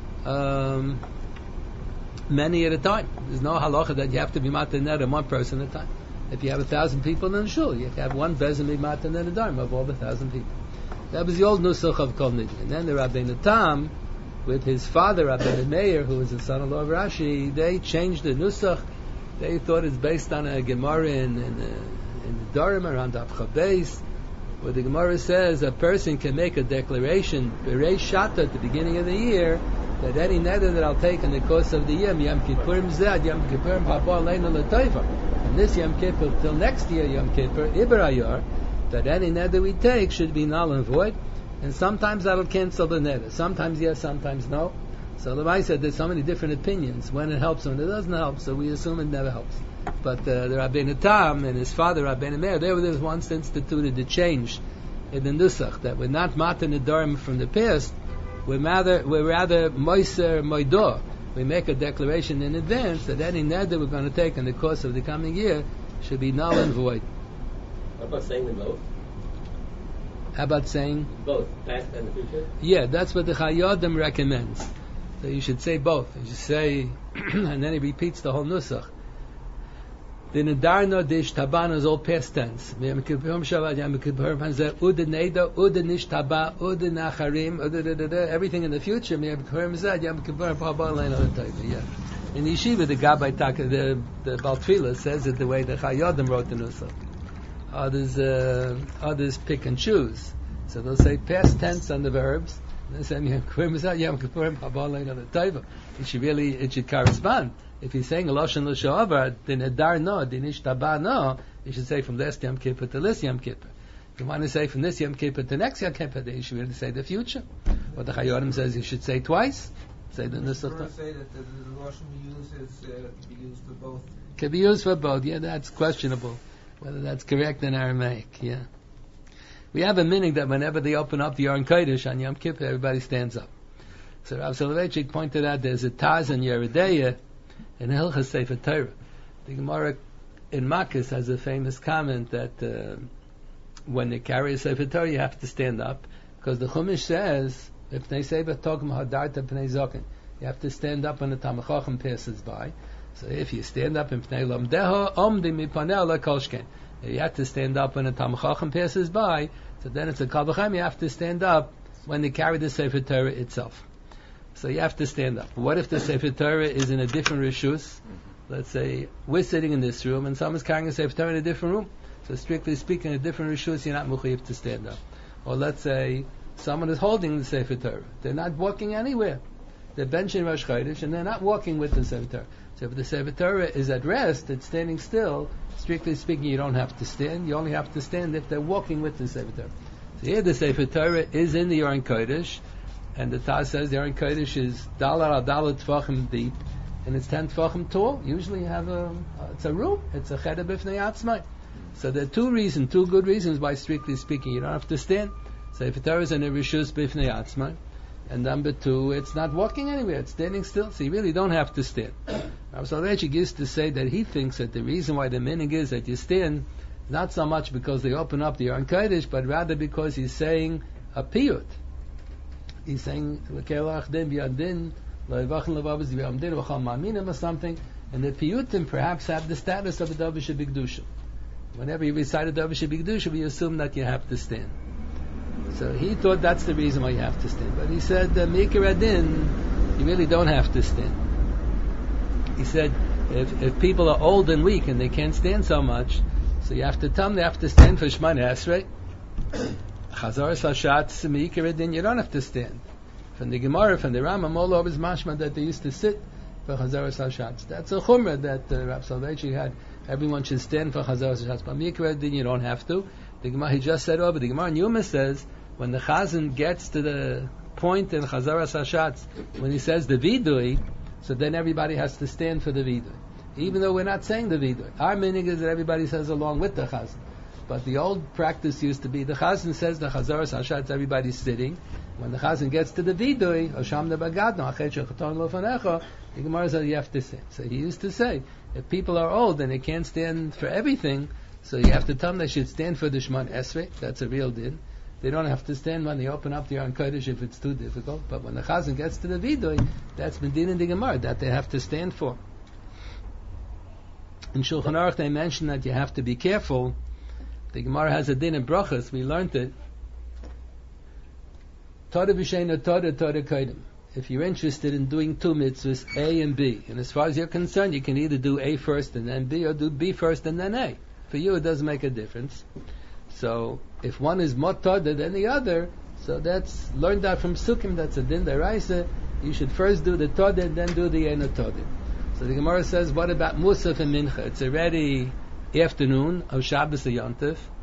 many at a time. There's no halacha that you have to be Mata Nedarim 1 person at a time. If you have 1,000 people in the shul, you have 1 Bezin be Mata Nedarim of all the 1,000 people. That was the old nusach of Kol Nidrei. And then the Rabbeinu Tam, with his father, Rabbeinu Meir, who was the son-in-law of Rashi, they changed the nusach. They thought it's based on a Gemara in the Dorim around Abcha Beis, where the Gemara says a person can make a declaration, Berei Shata, at the beginning of the year, that any neder that I'll take in the course of the year, Yom Kippurim Zed, Yom Kippurim Baba Leina L'Toiva. And this Yom Kippur, till next year Yom Kippur, Iber Ayar, that any neder we take should be null and void. and sometimes that'll cancel the neder. Sometimes yes, sometimes no. So the Rai said there's so many different opinions when it helps and when it doesn't help, so we assume it never helps. But the Rabbeinu Tam and his father Rabbeinu Meir, they were the ones instituted the change in the Nusach, that we're not Matan Nedarim from the past, we're rather Moiser Moidor. We make a declaration in advance that any neder we're going to take in the course of the coming year should be null and void.
What about saying them both?
How about saying?
Both, past and the future?
Yeah, that's what the Chayodim recommends. So you should say both. You should say, and then he repeats the whole Nusach. The Nedarno Dish Taban is all past tense. Yom Kippurim Shabbat, Yom Kippurim Hanzeh, Ude Neda, Ude Nish Taba, Ude Nacharim, everything in the future, Yom Kippurim Zed, Yom Kippurim Pabal Lein Od Taiva, yeah. In the Yeshiva, the Gabbai Taka, the Baltfila says it the way the Chayodim wrote the Nusach. Others pick and choose. So they'll say past tense on the verbs, and they say Yom Kippurim Zed, Yom Kippurim Pabal Lein Od Taiva. It should correspond. If he's saying a Lashon L'Shavar, the Nedar no, the Nish Taba no, you should say from last Yom Kippur to this Yom Kippur. If you want to say from this Yom Kippur to next Yom Kippur, then you should really say the future. What the Chayodim says you should say twice. Say the Nusach.
Say that the Lashon we use is to be used for both.
Can be used for both. Yeah, that's questionable whether that's correct in Aramaic. Yeah, we have a meaning that whenever they open up the Aron Kodesh on Yom Kippur, everybody stands up. So Rav Soloveitchik pointed out there's a Taz in Yeridea in Hilchas Sefer Torah. The Gemara in Makkas has a famous comment that when they carry a Sefer Torah, you have to stand up, because the Chumash says, if they say B'togim Hadarta Pnei Zoken, you have to stand up when the Talmid Chacham passes by. So if you stand up in Pnei Lomdeho, Omdi Mipaneh LaKolshken, you have to stand up when the Talmid Chacham passes by. So then it's a Kal V'chaim, you have to stand up when they carry the Sefer Torah itself. So you have to stand up. What if the Sefer Torah is in a different rishus? Let's say we're sitting in this room and someone's carrying a Sefer Torah in a different room. So strictly speaking, a different rishus, you're not mechuyev to stand up. Or let's say someone is holding the Sefer Torah. They're not walking anywhere. They're benching Rosh Chodesh and they're not walking with the Sefer Torah. So if the Sefer Torah is at rest, it's standing still, strictly speaking, you don't have to stand. You only have to stand if they're walking with the Sefer Torah. So here the Sefer Torah is in the Aron Kodesh, and the Taz says the Aron Kodesh is dalar al dalar tefachim deep, and it's 10 tefachim tall. Usually you have it's a room, it's a cheder b'fnei atzmai. So there are two good reasons why, strictly speaking, you don't have to stand. So if the Torah is in a rishus b'fnei atzmai, and number two, it's not walking anywhere, it's standing still, so you really don't have to stand. Rav Soloveitchik used to say that he thinks that the reason why the meaning is that you stand, not so much because they open up the Aron Kodesh, but rather because he's saying a piyut. He's saying or something, and the piyutim perhaps have the status of a davar shebikdusha. Whenever you recite a davar shebikdusha, we assume that you have to stand. So he thought that's the reason why you have to stand. But he said, Meikar Adin, you really don't have to stand. He said, if people are old and weak and they can't stand so much, so you have to tell them they have to stand for Shemana Esrei. Chazar Sashatz Meikar Adin, you don't have to stand. From the Gemara, from the Rambam, all over is mashma that they used to sit for Chazar Sashatz. That's a chumrah that Rav Soloveitchik had. Everyone should stand for Chazar Sashatz. But Meikar Adin, you don't have to. The Gemara, he just said over. The Gemara in Yuma says, when the Chazan gets to the point in Chazar Sashatz, when he says the vidui, so then everybody has to stand for the vidui. Even though we're not saying the vidui. Our meaning is that everybody says along with the Chazan. But the old practice used to be, the Chazan says the Chazar Sashatz, everybody's sitting. When the Chazan gets to the vidui, Osham Nebagadno, Achet Shechaton Lofanecha, the Gemara says you have to stand. So he used to say, if people are old and they can't stand for everything, so you have to tell them they should stand for the Shemana Esrei. That's a real din. They don't have to stand when they open up the Aron Kodesh if it's too difficult. But when the Chazan gets to the vidui, that's been din in the Gemara that they have to stand for. In Shulchan Aruch they mention that you have to be careful. The Gemara has a din in Brachas. We learned it. Torah v'sheina Torah, Torah kodim. If you're interested in doing two mitzvahs, A and B, and as far as you're concerned, you can either do A first and then B, or do B first and then A. For you, it doesn't make a difference. So, if one is more Torah than the other, so that's learned that from Sukkim. That's a din deraisa. You should first do the Torah, then do the Eina Torah. So the Gemara says, what about Musaf and Mincha? It's already afternoon of Shabbos or Yontif,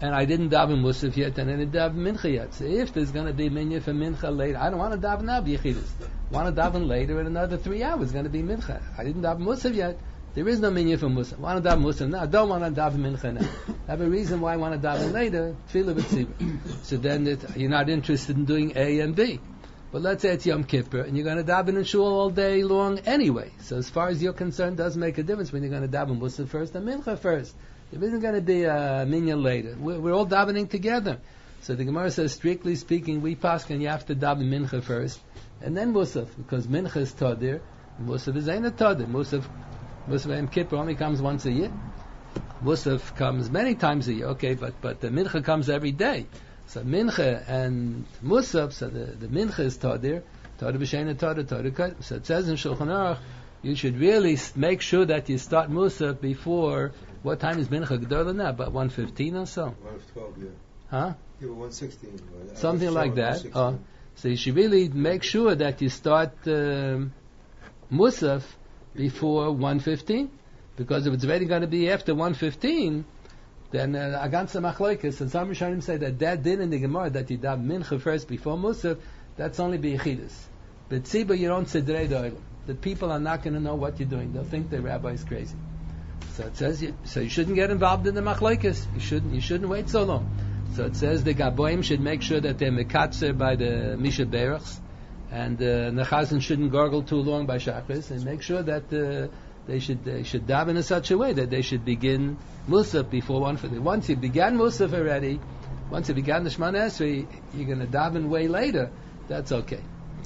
and I didn't daven Musaf yet, and I didn't daven Mincha yet. So if there's going to be Mincha for Mincha later, I don't want to daven now B'Yechidus. I want to daven later in another 3 hours. It's going to be Mincha. I didn't daven Musaf yet. There is no Mincha for Musaf. I want to daven Musaf now. I don't want to daven Mincha now. I have a reason why I want to daven later. Tefillah B'Tzibur. So then you're not interested in doing A and B. But let's say it's Yom Kippur, and you're going to daven in shul all day long anyway. So as far as you're concerned, it doesn't make a difference when you're going to daven Musaf first and Mincha first. There isn't going to be a minyan later. We're all davening together. So the Gemara says, strictly speaking, we paskin you have to daven Mincha first, and then Musaf, because Mincha is Tadir, and Musaf is Ein Tadir. Musaf Yom Kippur only comes once a year. Musaf comes many times a year, okay, but the Mincha comes every day. So Mincha and Musaf, so the Mincha is Tadir b'Shein Tadir. So it says in Shulchan Aruch, you should really make sure that you start Musaf before. What time is Mincha Gedolah now? About 1:15 or so?
1:12, yeah.
Huh?
Yeah, 1:16.
Something like that. So you should really make sure that you start Musaf before 1:15, because if it's already going to be after 1:15, then Agansa Machlokes, and some Rishonim say that din in the Gemara that you daven Mincha first before Musaf, that's only B'Yechidus. But Tzibur, you don't Sidrei Doilim. The people are not going to know what you're doing. They'll think the rabbi is crazy. So it says, you shouldn't get involved in the machlokes. You shouldn't wait so long. So it says the Gaboim should make sure that they're mekatzer by the Misha Berachs, and the Chazan shouldn't gargle too long by Shachris, and make sure that they should daven in such a way that they should begin Musaf before 1:50. Once you began Musaf already, once you began the Shemana Esrei, you're going to daven way later. That's okay.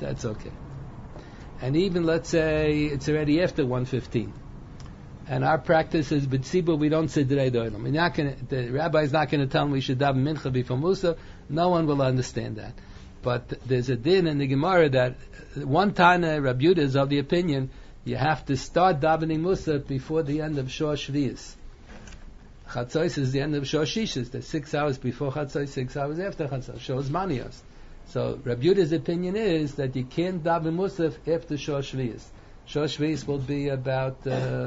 And even let's say it's already after 1:15. And our practice is b'tzibur, we don't sidrei doilam. The rabbi is not going to tell him we should daven mincha before Musaf. No one will understand that. But there's a din in the Gemara that one Tana, Rabbi Yehuda, is of the opinion you have to start davening Musaf before the end of Shor Shvius. Chatzos is the end of Shor Shishis. That's 6 hours before Chatzos, 6 hours after Chatzos. Shor Zmanios. So Rabbi Yehuda's opinion is that you can't daven Musaf after Shor Shvius. Shor Shvius will be about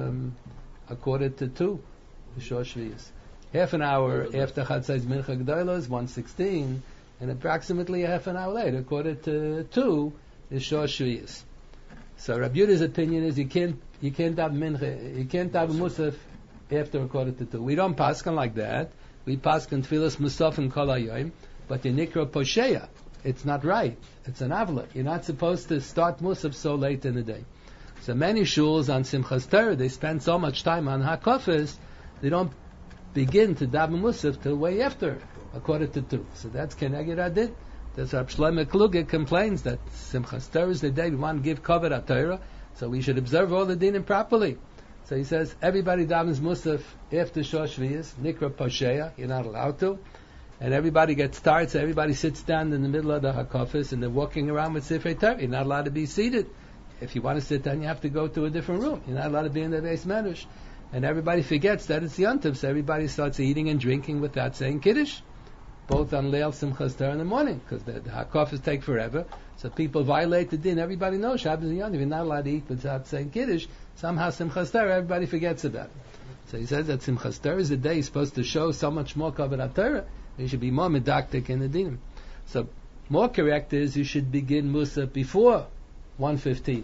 1:45 for Shor Shvius. Half an hour after Chatzos Mincha Gedolah is 1:16, and approximately a half an hour later, 1:45 is Shor Shvius. So Rabbi Yehuda's opinion is you can't daven Mincha, you can't daven Musaf after 1:45. We don't paskan like that. We paskan Tfilas Musaf and Kol Hayom, but the Nikra Posheya, it's not right. It's an avla. You're not supposed to start Musaf so late in the day. So many shuls on Simchas Torah, they spend so much time on Hakofis, they don't begin to daven Musaf till way after 1:45. So that's Keneged Adin. That's Rab Shlomo Kluge complains that Simchas Torah is the day we want to give cover at Torah, so we should observe all the dinim properly. So he says everybody davens Musaf after Shor Shvius, Nikra Posheya, you're not allowed to, and everybody gets tired, so everybody sits down in the middle of the Hakofis and they're walking around with Sifrei Torah. You're not allowed to be seated. If you want to sit down, you have to go to a different room. You're not allowed to be in the Beis Medrash. And everybody forgets that it's Yontiv, so everybody starts eating and drinking without saying Kiddush, both on Leil Simchas Torah in the morning, because the Hakofis take forever. So people violate the din. Everybody knows Shabbos and Yontiv. You're not allowed to eat without saying Kiddush. Somehow Simchas Torah, everybody forgets about it. So he says that Simchas Torah is the day he's supposed to show so much more Kavod Torah. You should be more medaktik in the dinim. So more correct is you should begin Musaf before 1:15,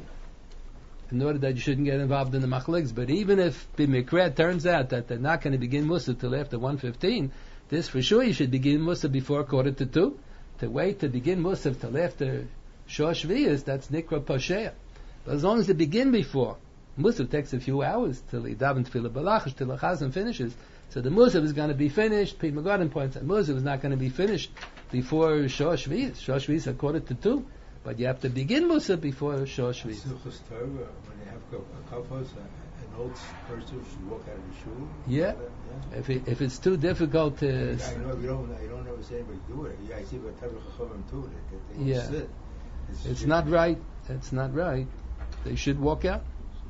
in order that you shouldn't get involved in the machliks. But even if b'mikra turns out that they're not going to begin Musaf till after 1:15, this for sure you should begin Musaf before 1:45. To wait to begin Musaf till after Shor Shvius, that's Nikra Posheya. But as long as they begin before, Musaf takes a few hours till he daven Tefillah Balachash, till the Chazan finishes. So the Musaf is going to be finished. Pete McGardin points out Musaf is not going to be finished before Shor Shvius. Shor Shvius at 1:45. But you have to begin Musaf before Shor Shvius.
Simchas Torah, when they have a kafos, an old person should walk out of the shul.
Yeah. If it's too difficult to.
I know you don't ever say anybody do it. I see about Torah Chachamim too. They don't sit.
It's not right. It's not right. They should walk out.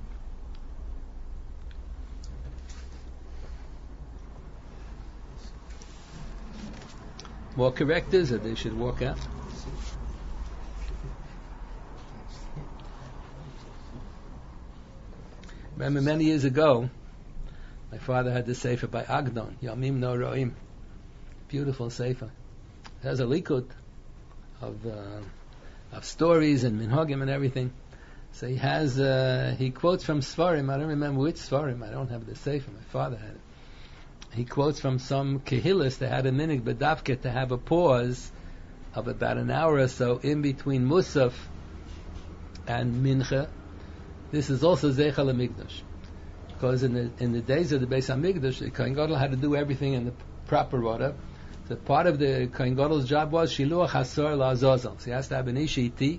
More correct is that they should walk out. Remember many years ago, my father had the sefer by Agnon, Yamim No Roim. If beautiful sefer. It has a likut of stories and minhagim and everything. So he has he quotes from Svarim. I don't remember which Svarim. I don't have the sefer. My father had it. He quotes from some kehillas that had a minig bedavke to have a pause of about an hour or so in between Musaf and Mincha. This is also Zeichel HaMikdash, because in the days of the Beis HaMikdash, the Kohen Gadol had to do everything in the proper order. So part of the Kohen Gadol's job was Shiluach Hasor LaAzazel. So he has to have an Ishiti.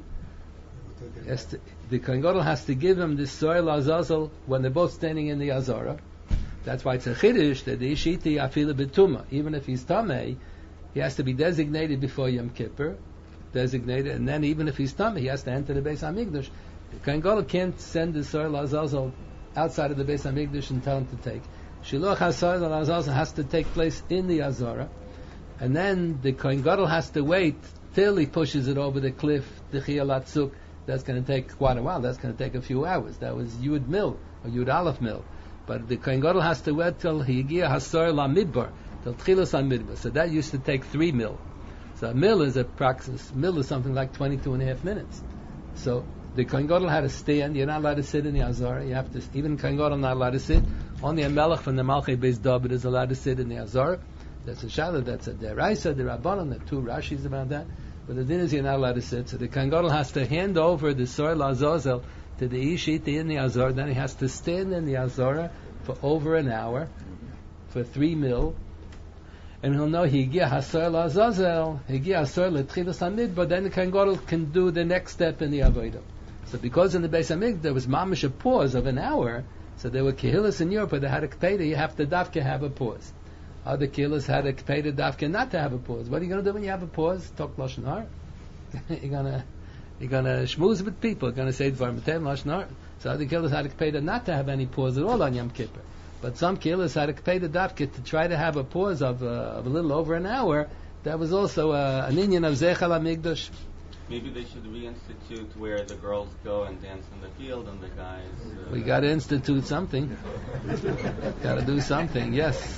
The Kohen Gadol has to give him the Sor LaAzazel when they're both standing in the Azara. That's why it's a chiddush that the Ishiti Afila Betuma, even if he's Tamei, he has to be designated before Yom Kippur, and then even if he's Tamei, he has to enter the Beis HaMikdash. The Kohen Gadol can't send the Sor LaAzazel outside of the Beis HaMikdash and tell him to take. Shiluach HaSor LaAzazel has to take place in the Azara, and then the Kohen Gadol has to wait till he pushes it over the cliff, the Chiyah Latzuk. That's going to take quite a while. That's going to take a few hours. That was Yud Mil, or Yud Aleph Mil. But the Kohen Gadol has to wait till Higia Hasor LaMidbar, till Tchilas HaMidbar. So that used to take 3 mil. So a mil is something like 22.5 minutes. So the Kohen Gadol had to stand. You're not allowed to sit in the Azara. You have to, even Kohen Gadol not allowed to sit. Only a Melech from the Malchei Beis David is allowed to sit in the Azara. That's a Shalah, that's a Deraisa, the Rabbanon, there are 2 Rashis about that. But the din is you're not allowed to sit. So the Kohen Gadol has to hand over the Sor LaAzazel to the Ishiti in the Azara. Then he has to stand in the Azara for over an hour, for 3 mil. And he'll know Higia Hasor LaAzazel, Higia Hasor L'Tchilas HaMidbar, then the Kohen Gadol can do the next step in the Avodah. So because in the Beis HaMikdash there was mamish a pause of an hour, so there were kehillas in Europe where they had a kpeda, you have to dafke have a pause. Other kehillas had a kpeda dafke not to have a pause. What are you going to do when you have a pause? Talk Lashon Hara? You're going to schmooze with people. You're going to say Dvar Matem Lashon Hara. So other kehillas had a kpeda not to have any pause at all on Yom Kippur. But some kehillas had a kpeda dafke to try to have a pause of a little over an hour. That was also an inyan of Zeichel HaMikdash.
Maybe they should reinstitute where the girls go and dance in the field and the guys...
We got to institute something. Got to do something, yes.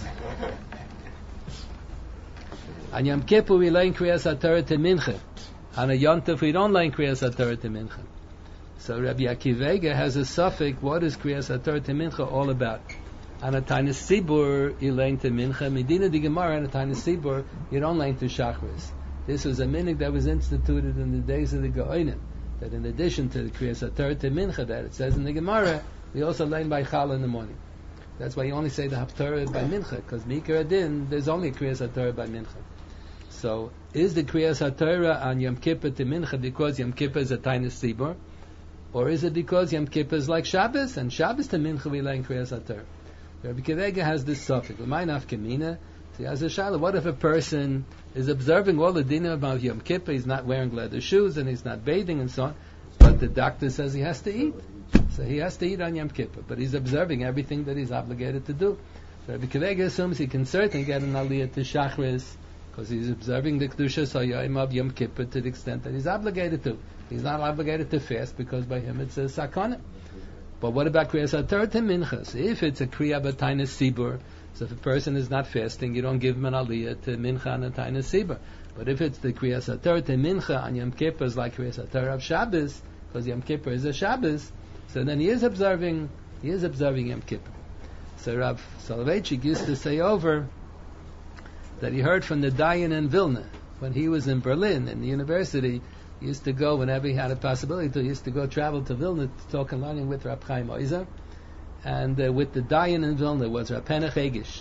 On Yom Kippur we learn Kriyas HaTorah to Mincha. On a Yom Tov we don't learn Kriyas HaTorah to Mincha. So Rabbi Akiva Eiger has a suffix, what is Kriyas HaTorah to Mincha all about? On a Tainis Sibur you learn to Mincha. Medina di Gemara on a Tainis Sibur you don't learn to Shachris. This was a minhag that was instituted in the days of the Gaonim, that in addition to the Kriyas HaTorah to Mincha that it says in the Gemara, we also learn by Chala in the morning. That's why you only say the Haftarah by Mincha, because Mikra Adin, there's only Kriyas HaTorah by Mincha. So, is the Kriyas HaTorah on Yom Kippur to Mincha because Yom Kippur is a Tainis Sibur? Or is it because Yom Kippur is like Shabbos, and Shabbos to Mincha we learn Kriyas HaTorah? Rabbi Akiva Eiger has this suffix, L'maynaf Kamina. So he has a shala, what if a person is observing all the dinim about Yom Kippur, he's not wearing leather shoes and he's not bathing and so on, but the doctor says he has to eat. So he has to eat on Yom Kippur, but he's observing everything that he's obligated to do. So Rabbi Akiva Eiger assumes he can certainly get an aliyah to Shachris, because he's observing the Kedushas HaYom of Yom Kippur to the extent that he's obligated to. He's not obligated to fast, because by him it's a sakana. But what about Kriyas HaTorah to Mincha? So if it's a Kriya B'Tainis Sibur, so if a person is not fasting, you don't give him an aliyah to Mincha and a Tainis Sibur. But if it's the Kriyas HaTorah to Mincha on Yom Kippur is like Kriyas HaTorah of Shabbos, because Yom Kippur is a Shabbos, so then he is observing Yom Kippur. So Rav Soloveitchik used to say over that he heard from the Dayan in Vilna when he was in Berlin in the university. He used to go whenever he had a possibility to. He used to go travel to Vilna to talk and learning with Rab Chaim Oizer. And with the Dayan in Vilna was Rab Henoch Egish.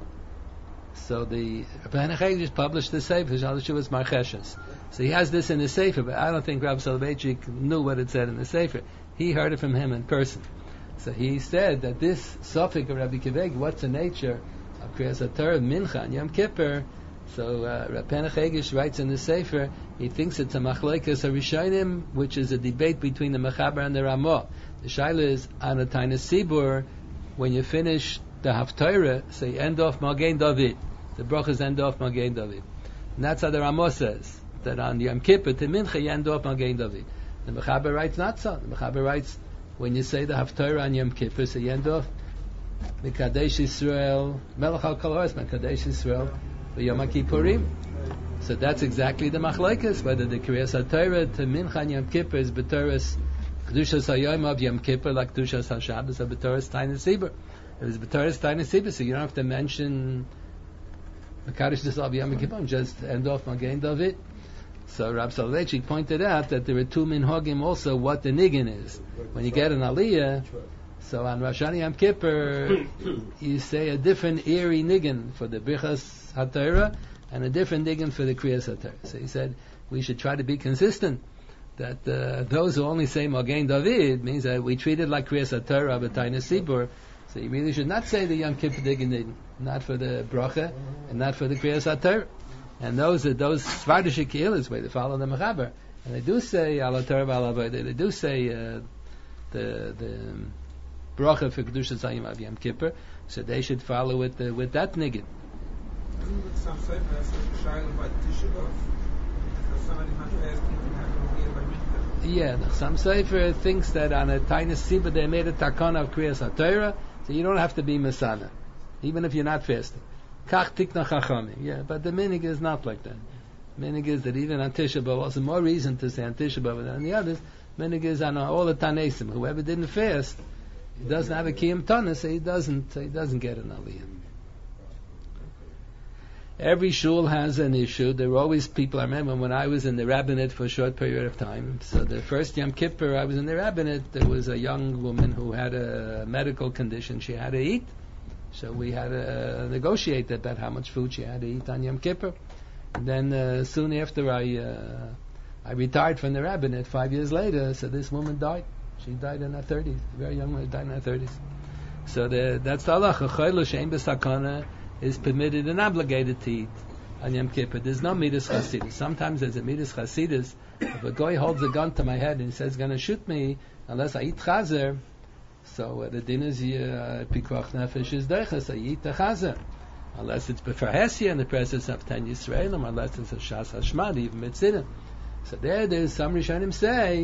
So the Rab Henoch Egish published the Sefer, Shalashuvas Marcheshes. So he has this in his Sefer, but I don't think Rav Soloveitchik knew what it said in the Sefer. He heard it from him in person. So he said that this suffix of Rabbi Akiva Eiger, what's the nature of Kriyas HaTorah, Mincha, and Yom Kippur? So Rab Henoch Egish writes in the Sefer, he thinks it's a Machlokes HaRishonim, which is a debate between the Mechaber and the Ramah. The Shaila is on a Tainis Sibur, when you finish the Haftarah, so you end off Magen David. The brachas end off Magen David. And that's how the Ramah says, that on Yom Kippur to Mincha you end off Magen David. The Mechaber writes not so. The Mechaber writes, when you say the Haftarah on Yom Kippur, so you end off Mekadesh Yisrael, Melech al Kol Haaretz, Mekadesh Yisrael, Yom Kippurim. So that's exactly the machlokes, whether the Kriyas HaTorah to Mincha Yom Kippur is b'Torah's Kedushas HaYom of Yom Kippur, like Kedushas HaShabbos, or b'Torah's Tainus Sibur. If it's b'Torah's Tainus Sibur, so you don't have to mention the Kaddish of Yom Kippur, just end off Magen David. So Rab Soloveitchik pointed out that there are two minhagim also what the niggin is. When you get an aliyah, so on Rosh Hashanah Yom Kippur, you say a different eerie niggin for the Birchas HaTorah and a different niggin for the Kriyas HaTorah. So he said we should try to be consistent. That those who only say Magen David means that we treat it like Kriyas HaTorah but Tainus Sibur. So you really should not say the Yom Kippur niggin, not for the bracha and not for the Kriyas HaTorah. And those Svardish Keilas where they follow the Mechaber, and they do say Ala Torah Ala Avodah. They do say the bracha for Kedushas Hayom of Yom Kippur, so they should follow with that niggin.
Some say that's a child about Tisha B'Av. Because somebody might ask him to have here by Mikvah.
Yeah, the Chassam Sofer thinks that on a Tainus Sibur they made a takana of Kriyas HaTorah, so you don't have to be Masana, even if you're not fasting. Kach tikna chachamim. Yeah, but the minig is not like that. Minig is that even on Tisha B'Av, also more reason to say on Tisha B'Av than on the others. Minig is on all the Tanesim. Whoever didn't fast, he doesn't have a kiyum tanis, so he doesn't get an aliyah. Every shul has an issue. There were always people. I remember when I was in the rabbinate for a short period of time. So the first Yom Kippur I was in the rabbinate, there was a young woman who had a medical condition. She had to eat. So we had to negotiate about how much food she had to eat on Yom Kippur. And then soon after I retired from the rabbinate, 5 years later, so this woman died. She died in her 30s. A very young woman died in her 30s. So that's the halacha. Chaylu she'en b'sakana is permitted and obligated to eat on Yom Kippur. There's no midas chasidus. Sometimes there's a midas chasidus. If a guy holds a gun to my head and he says he's going to shoot me unless I eat chazer, so the din is pikuach nefesh is deiches. I eat the chazer, unless it's b'farhesia in the presence of 10 Yisraelim, unless it's a shas hashmad, even mitzidim. So there's some Rishonim say,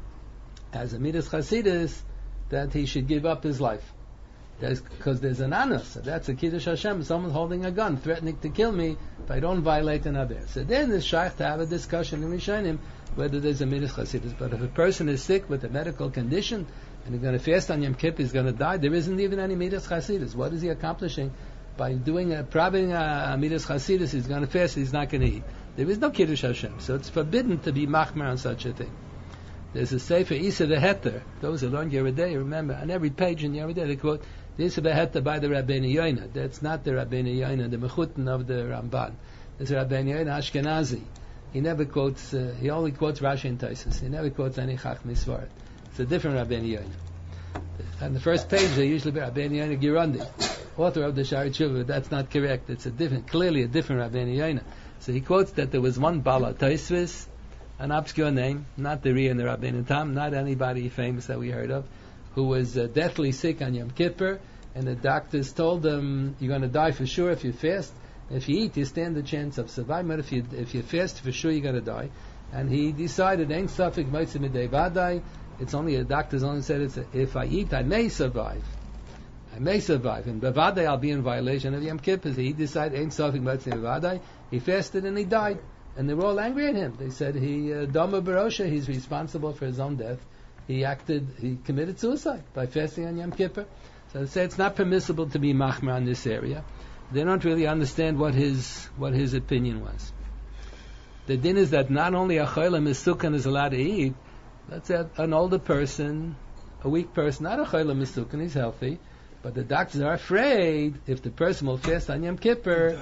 as a midas chasidus, that he should give up his life. Because there's an anus, so that's a kiddush Hashem. Someone's holding a gun, threatening to kill me if I don't violate an aver. So then it's shaykh to have a discussion in Rishonim whether there's a midas chasidus. But if a person is sick with a medical condition and he's going to fast on Yom Kippur, he's going to die, there isn't even any midas chasidus. What is he accomplishing by doing a midas chasidus? He's going to fast, he's not going to eat. There is no kiddush Hashem, so it's forbidden to be machmer on such a thing. There's a sefer Isa the Heter. Those who learn Yeridei, remember on every page in Yeridei they quote the Isa the Heter by the Rabbeinu Yoina. That's not the Rabbeinu Yoina, the Mechutin of the Ramban. It's Rabbeinu Yoina Ashkenazi. He never quotes. He only quotes Rashi and Taisus. He never quotes any Chachmei Svarad. It's a different Rabbeinu Yoina. On the first page they usually be Rabbeinu Yoina Girondi, author of the Shari Tshuva. That's not correct. It's clearly a different Rabbeinu Yoina. So he quotes that there was one Bala Taisvis, an obscure name, not the Ria and the Rabbeinu Tam, not anybody famous that we heard of, who was deathly sick on Yom Kippur, and the doctors told him, you're going to die for sure if you fast. If you eat, you stand a chance of survival. If you fast, for sure you're going to die. And he decided, Ein Safik Motzei Midei Vadai, it's only, the doctors only said, if I eat, I may survive. I may survive. And Bavadai, I'll be in violation of Yom Kippur. So he decided, Ein Safik Motzei Vadai. He fasted and he died. And they were all angry at him. They said Dama Barosha, he's responsible for his own death. He committed suicide by fasting on Yom Kippur. So they say it's not permissible to be machmer on this area. They don't really understand what his opinion was. The din is that not only a chayla misukan is allowed to eat, let's say an older person, a weak person, not a chayla misukan, he's healthy, but the doctors are afraid if the person will fast on Yom Kippur,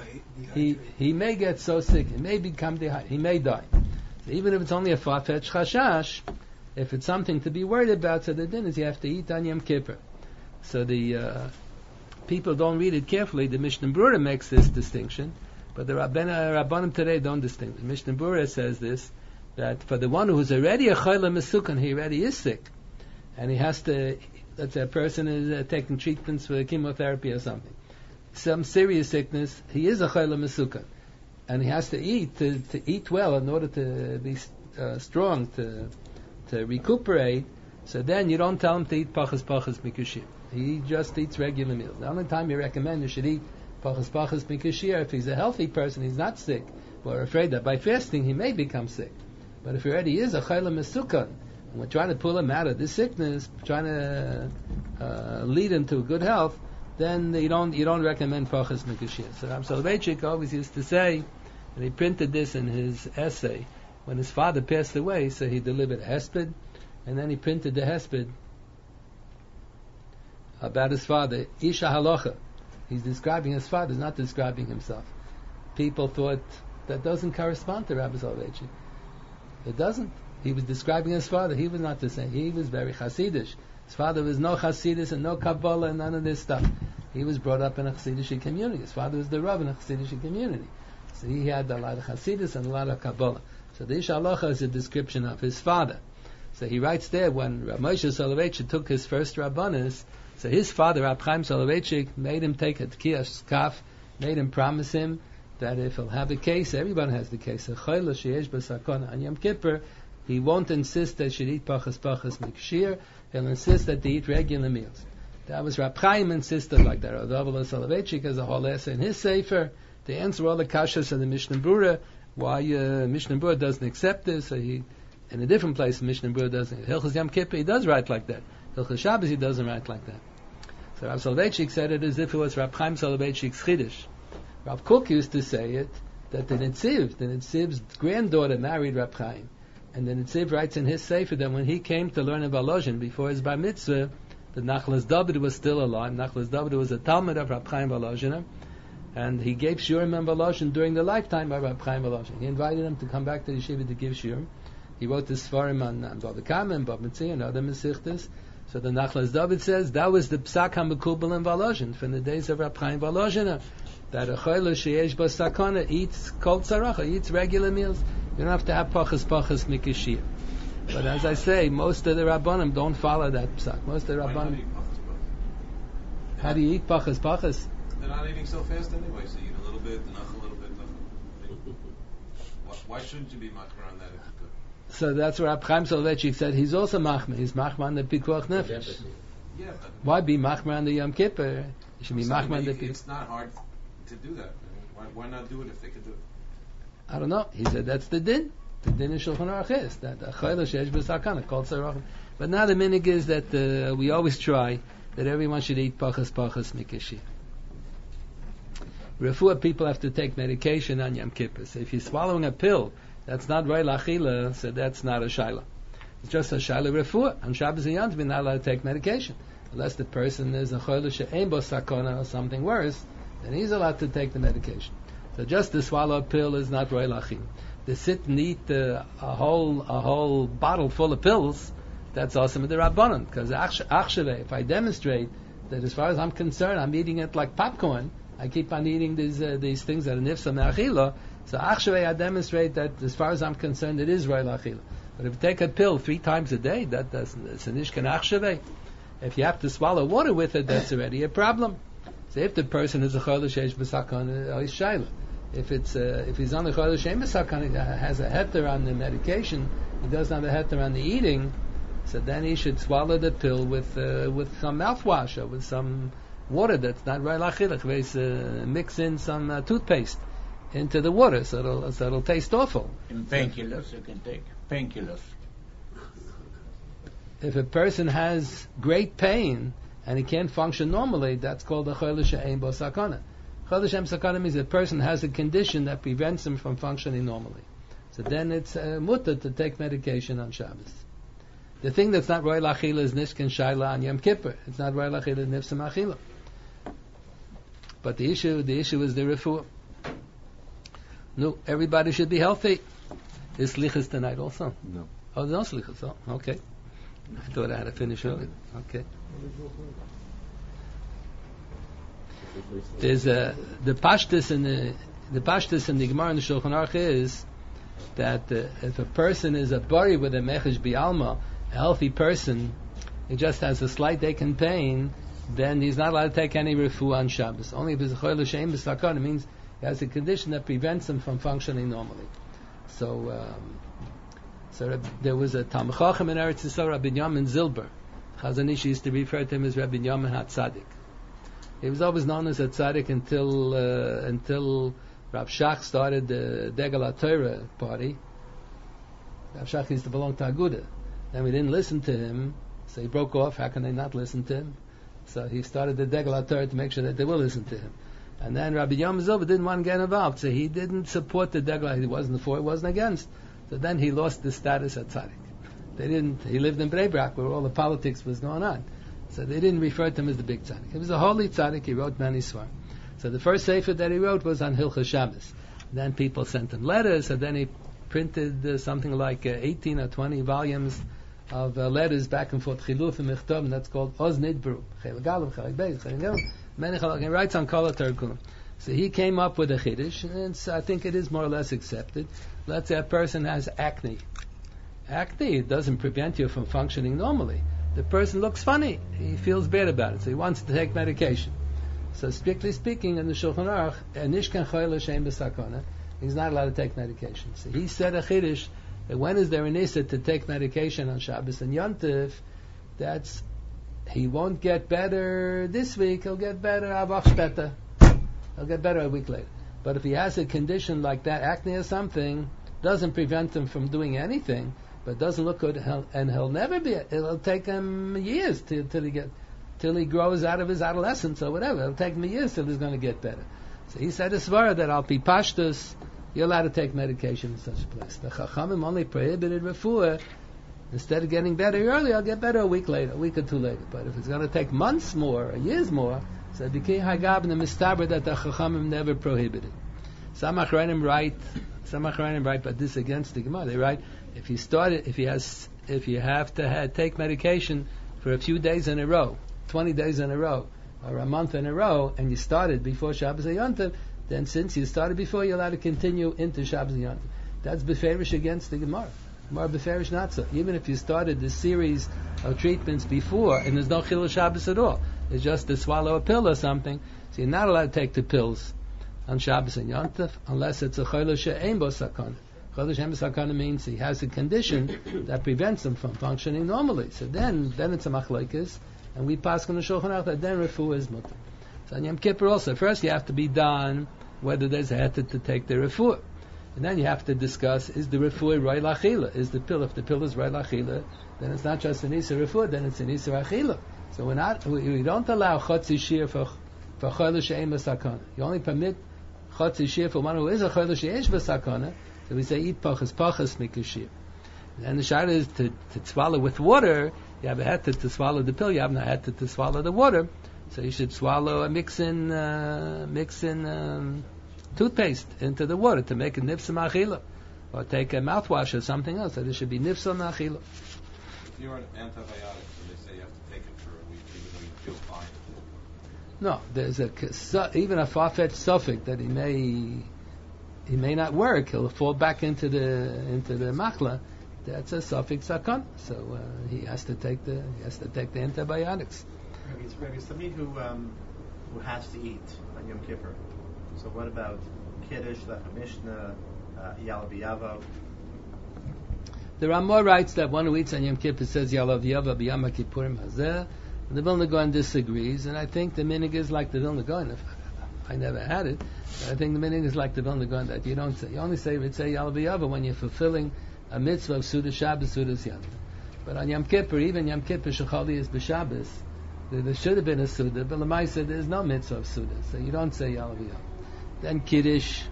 he may get so sick, he may become dehydrated, he may die. So even if it's only a far-fetched chashash, if it's something to be worried about, so the din is you have to eat on Yom Kippur. So the people don't read it carefully. The Mishnah Brura makes this distinction, but the Rabbanim today don't distinguish. The Mishnah Brura says this, that for the one who's already a chayla mesukan, he already is sick, and he has to, let's say a person is taking treatments for chemotherapy or something, some serious sickness, he is a chayla mesukan, and he has to eat, to eat well in order to be strong, to recuperate. So then you don't tell him to eat pachas mikushim. He just eats regular meals. The only time you recommend you should eat pachas mikashir. If he's a healthy person, he's not sick. We're afraid that by fasting he may become sick. But if he already is a chayla mesukan, and we're trying to pull him out of this sickness, trying to lead him to good health, then you don't recommend pachas mikashir. So Rab Soloveitchik always used to say, and he printed this in his essay, when his father passed away, so he delivered a hesped, and then he printed the hesped about his father, Isha Halacha. He's describing his father, he's not describing himself. People thought that doesn't correspond to Rabbi Soloveitchik. It doesn't. He was describing his father. He was not the same. He was very Hasidish. His father was no Hasidus and no Kabbalah and none of this stuff. He was brought up in a Hasidic community. His father was the Rav in a Hasidic community. So he had a lot of Hasidus and a lot of Kabbalah. So the Isha Halacha is a description of his father. So he writes there, when Rav Moshe Soloveitchik took his first Rabbanis, so his father, Rab Chaim Soloveitchik, made him take a Tkiyah Skaf, made him promise him that if he'll have a case, everyone has the case, a Chayla Sheyesh B'Sakona on Yom Kippur, he won't insist that should eat pachas mikshir, he'll insist that they eat regular meals. That was Rab Chaim insisted like that. Rav Soloveitchik has a whole essay in his Sefer to answer all the kashas of the Mishnah Berurah, why Mishnah Berurah doesn't accept this. So he, in a different place, Mishnah Berurah doesn't. Hilchos Yom Kippur, he does write like that. Hilchos Shabbos, he doesn't write like that. So Rav Soloveitchik said it as if it was Rab Chaim Soloveitchik's Chiddush. Rav Kook used to say it, that the Nitziv's granddaughter married Rab Chaim. And the Nitziv writes in his Sefer that when he came to learn in Volozhin before his Bar Mitzvah, the Nachlas David was still alive. Nachlas David was a Talmud of Rab Chaim Volozhin, and he gave Shurim in Volozhin during the lifetime of Rab Chaim Volozhin. He invited him to come back to the yeshiva to give Shurim. He wrote this Sfarim on Bava Kama and Bava Metzia and other Mesichtas. So the Nachlas David says that was the Psak HaMekubal in Volozhin from the days of Rab Chaim Volozhin, that a Chayla Sheyesh B'Sakona eats Kol Tzaracha, eats regular meals. You don't have to have pachas mikashir. But as I say, most of the Rabbanim don't follow that psak. Most of the Rabbanim. How do you eat pachas?
They're not eating so fast anyway, so you eat a little bit, nach a little bit. Why shouldn't you be machmir on that if you could?
So that's what Rab Chaim Soloveitchik said. He's also machmir. He's machmir on the pikuach nefesh.
Yeah, but
why be machmir on the Yom Kippur? You should be machmir on the pikuach.
It's not hard to do that. Why not do it if they could do it?
I don't know. He said that's the din. The din in Shulchan Aruch is that a chayla sheyesh b'sakana called tzarachim. But now the minig is that we always try that everyone should eat pachas mikashir. Refuah people have to take medication on Yom Kippur. So if you're swallowing a pill that's not right lachila, so that's not a shayla. It's just a shayla refuah. On Shabbos and Yom Tov, we're not allowed to take medication unless the person is a chayla she'ein bo sakana or something worse. Then he's allowed to take the medication. So just to swallow a pill is not roy lachim. To sit and eat a whole bottle full of pills, that's awesome with the Rabbanon. Because achshaveh, if I demonstrate that as far as I'm concerned, I'm eating it like popcorn, I keep on eating these things that are nifsa me'achila, so achshaveh, I demonstrate that as far as I'm concerned, it is roy lachila. But if you take a pill 3 times a day, that doesn't, it's an ishkan achshaveh. If you have to swallow water with it, that's already a problem. So if the person is a chayla sheish b'sakon, he's shayla. If he's on the chayla sheish b'sakon, he has a heter on the medication, he doesn't have a heter on the eating, so then he should swallow the pill with some mouthwash or with some water that's not right lachilach. Mix in some toothpaste into the water, so it'll taste awful.
And painkillers, you can take painkillers.
If a person has great pain and he can't function normally, that's called a chayla she'ein bo sakana. Chayla she'ein sakana means a person has a condition that prevents him from functioning normally. So then it's mutter to take medication on Shabbos. The thing that's not roy lachila is nishkin shayla on Yom Kippur. It's not roy lachila nifsam achila. But the issue is the refuah. No, everybody should be healthy. Is slichas tonight also?
No.
Oh, there's no slichas. Oh, okay. I thought I had to finish early. Okay. There's the pashtus in the Gemara in the Shulchan Aruch is that if a person is a bari with a mechesh bialma, a healthy person, he just has a slight ache and pain, then he's not allowed to take any refuah on Shabbos. Only if he's a chayla she'ein b'sakon, it means he has a condition that prevents him from functioning normally. So there was a Talmid Chacham in Eretz Yisrael, Rabbi Yamin Zilber. Chazon Ish used to refer to him as Rabbi Yamin HaTzadik. He was always known as a tzaddik until Rav Shach started the Degel HaTorah party. Rav Shach used to belong to Aguda. Then we didn't listen to him, so he broke off. How can they not listen to him? So he started the Degel HaTorah to make sure that they will listen to him. And then Rabbi Yom Zilber didn't want to get involved, so he didn't support the Degel. He wasn't for, he wasn't against. So then he lost the status of tzaddik. They didn't. He lived in Bnei Brak, where all the politics was going on. So they didn't refer to him as the big tzaddik. He was a holy tzaddik. He wrote many svarim. So the first sefer that he wrote was on Hilchos Shabbos. Then people sent him letters. So then he printed something like 18 or 20 volumes of letters back and forth, Chiluf and Michtav, and that's called Oz Nidbru. He writes on Kol HaTargum. So he came up with a chiddush, and I think it is more or less accepted. Let's say a person has acne. Acne doesn't prevent you from functioning normally. The person looks funny. He feels bad about it, so he wants to take medication. So strictly speaking, in the Shulchan Aruch, Nishkan Choyle Shein B'Sakona, he's not allowed to take medication. So he said a chiddush that when is there an issa to take medication on Shabbos and Yom Tov, that's he won't get better this week. He'll get better avach shpeta. He'll get better a week later. But if he has a condition like that, acne or something, doesn't prevent him from doing anything, but doesn't look good, and he'll never be. It'll take him years till he grows out of his adolescence or whatever. It'll take him years till he's going to get better. So he said a svara that al pi pashtus, you're allowed to take medication in such a place. The Chachamim only prohibited refuah. Instead of getting better early, I'll get better a week later, a week or two later. But if it's going to take months more, or years more, so B'kei Hagab and the Mistaber that the Chachamim never prohibited. Some Achronim write, but this against the Gemara. They write, if you have to take medication for a few days in a row, 20 days in a row, or a month in a row, and you started before Shabbos and Yom Tov, then since you started before, you're allowed to continue into Shabbos and Yom Tov. That's beferish against the Gemara. Gemara beferish not so. Even if you started this series of treatments before, and there's no chilul Shabbos at all, it's just to swallow a pill or something, so you're not allowed to take the pills on Shabbos and Yom Tov unless it's a chayla she'ein bo sakana. Chayla she'ein bo sakana means he has a condition that prevents him from functioning normally. So then it's a machlokes, and we pass on the Shulchan Aruch that then refuah is mutar. So on Yom Kippur also, first you have to be done whether there's a heter to take the refuah. And then you have to discuss, is the refuah roi l'achila? Is the pill, if the pill is roi l'achila, then it's not just an isa refuah, then it's an isa achila. So we don't allow chotzi shir for chayla she'ein b'sakana. You only permit chotzi shir for one who is a chayla she'ein b'sakana, so we say eat pachas mikashir. And the shayla is to swallow with water. You have a heter to swallow the pill, you have no heter to swallow the water. So you should swallow mix in toothpaste into the water to make a nifsa ma'achila, or take a mouthwash or something else. So there should be nifsa ma'achila.
If you're on antibiotics, so they say you have to take it for a week, even though you feel fine.
No, there's even a far-fetched suffix that he may not work. He'll fall back into the machla. That's a suffix sakon. So he has to take the antibiotics.
Rabbi, somebody who has to eat on Yom Kippur. So what about Kiddush, Lechem Mishnah, Yalav Yavo?
The Ramah writes that one who eats on Yom Kippur says Yalav Yavo b'Yom Kippurim Hazeh. The Vilna Gaon disagrees, and I think the minig is like the Vilna Gaon. I never had it, but I think the minig is like the Vilna Gaon that you don't say. You only say Yalav Yavo when you're fulfilling a mitzvah of Suda Shabbos, Suda Yom. But on Yom Kippur, even Yom Kippur Shechali is b'Shabbos. There should have been a Suda, but Lamaisa there's no mitzvah of Suda, so you don't say Yalav Yavo. Then Kiddush,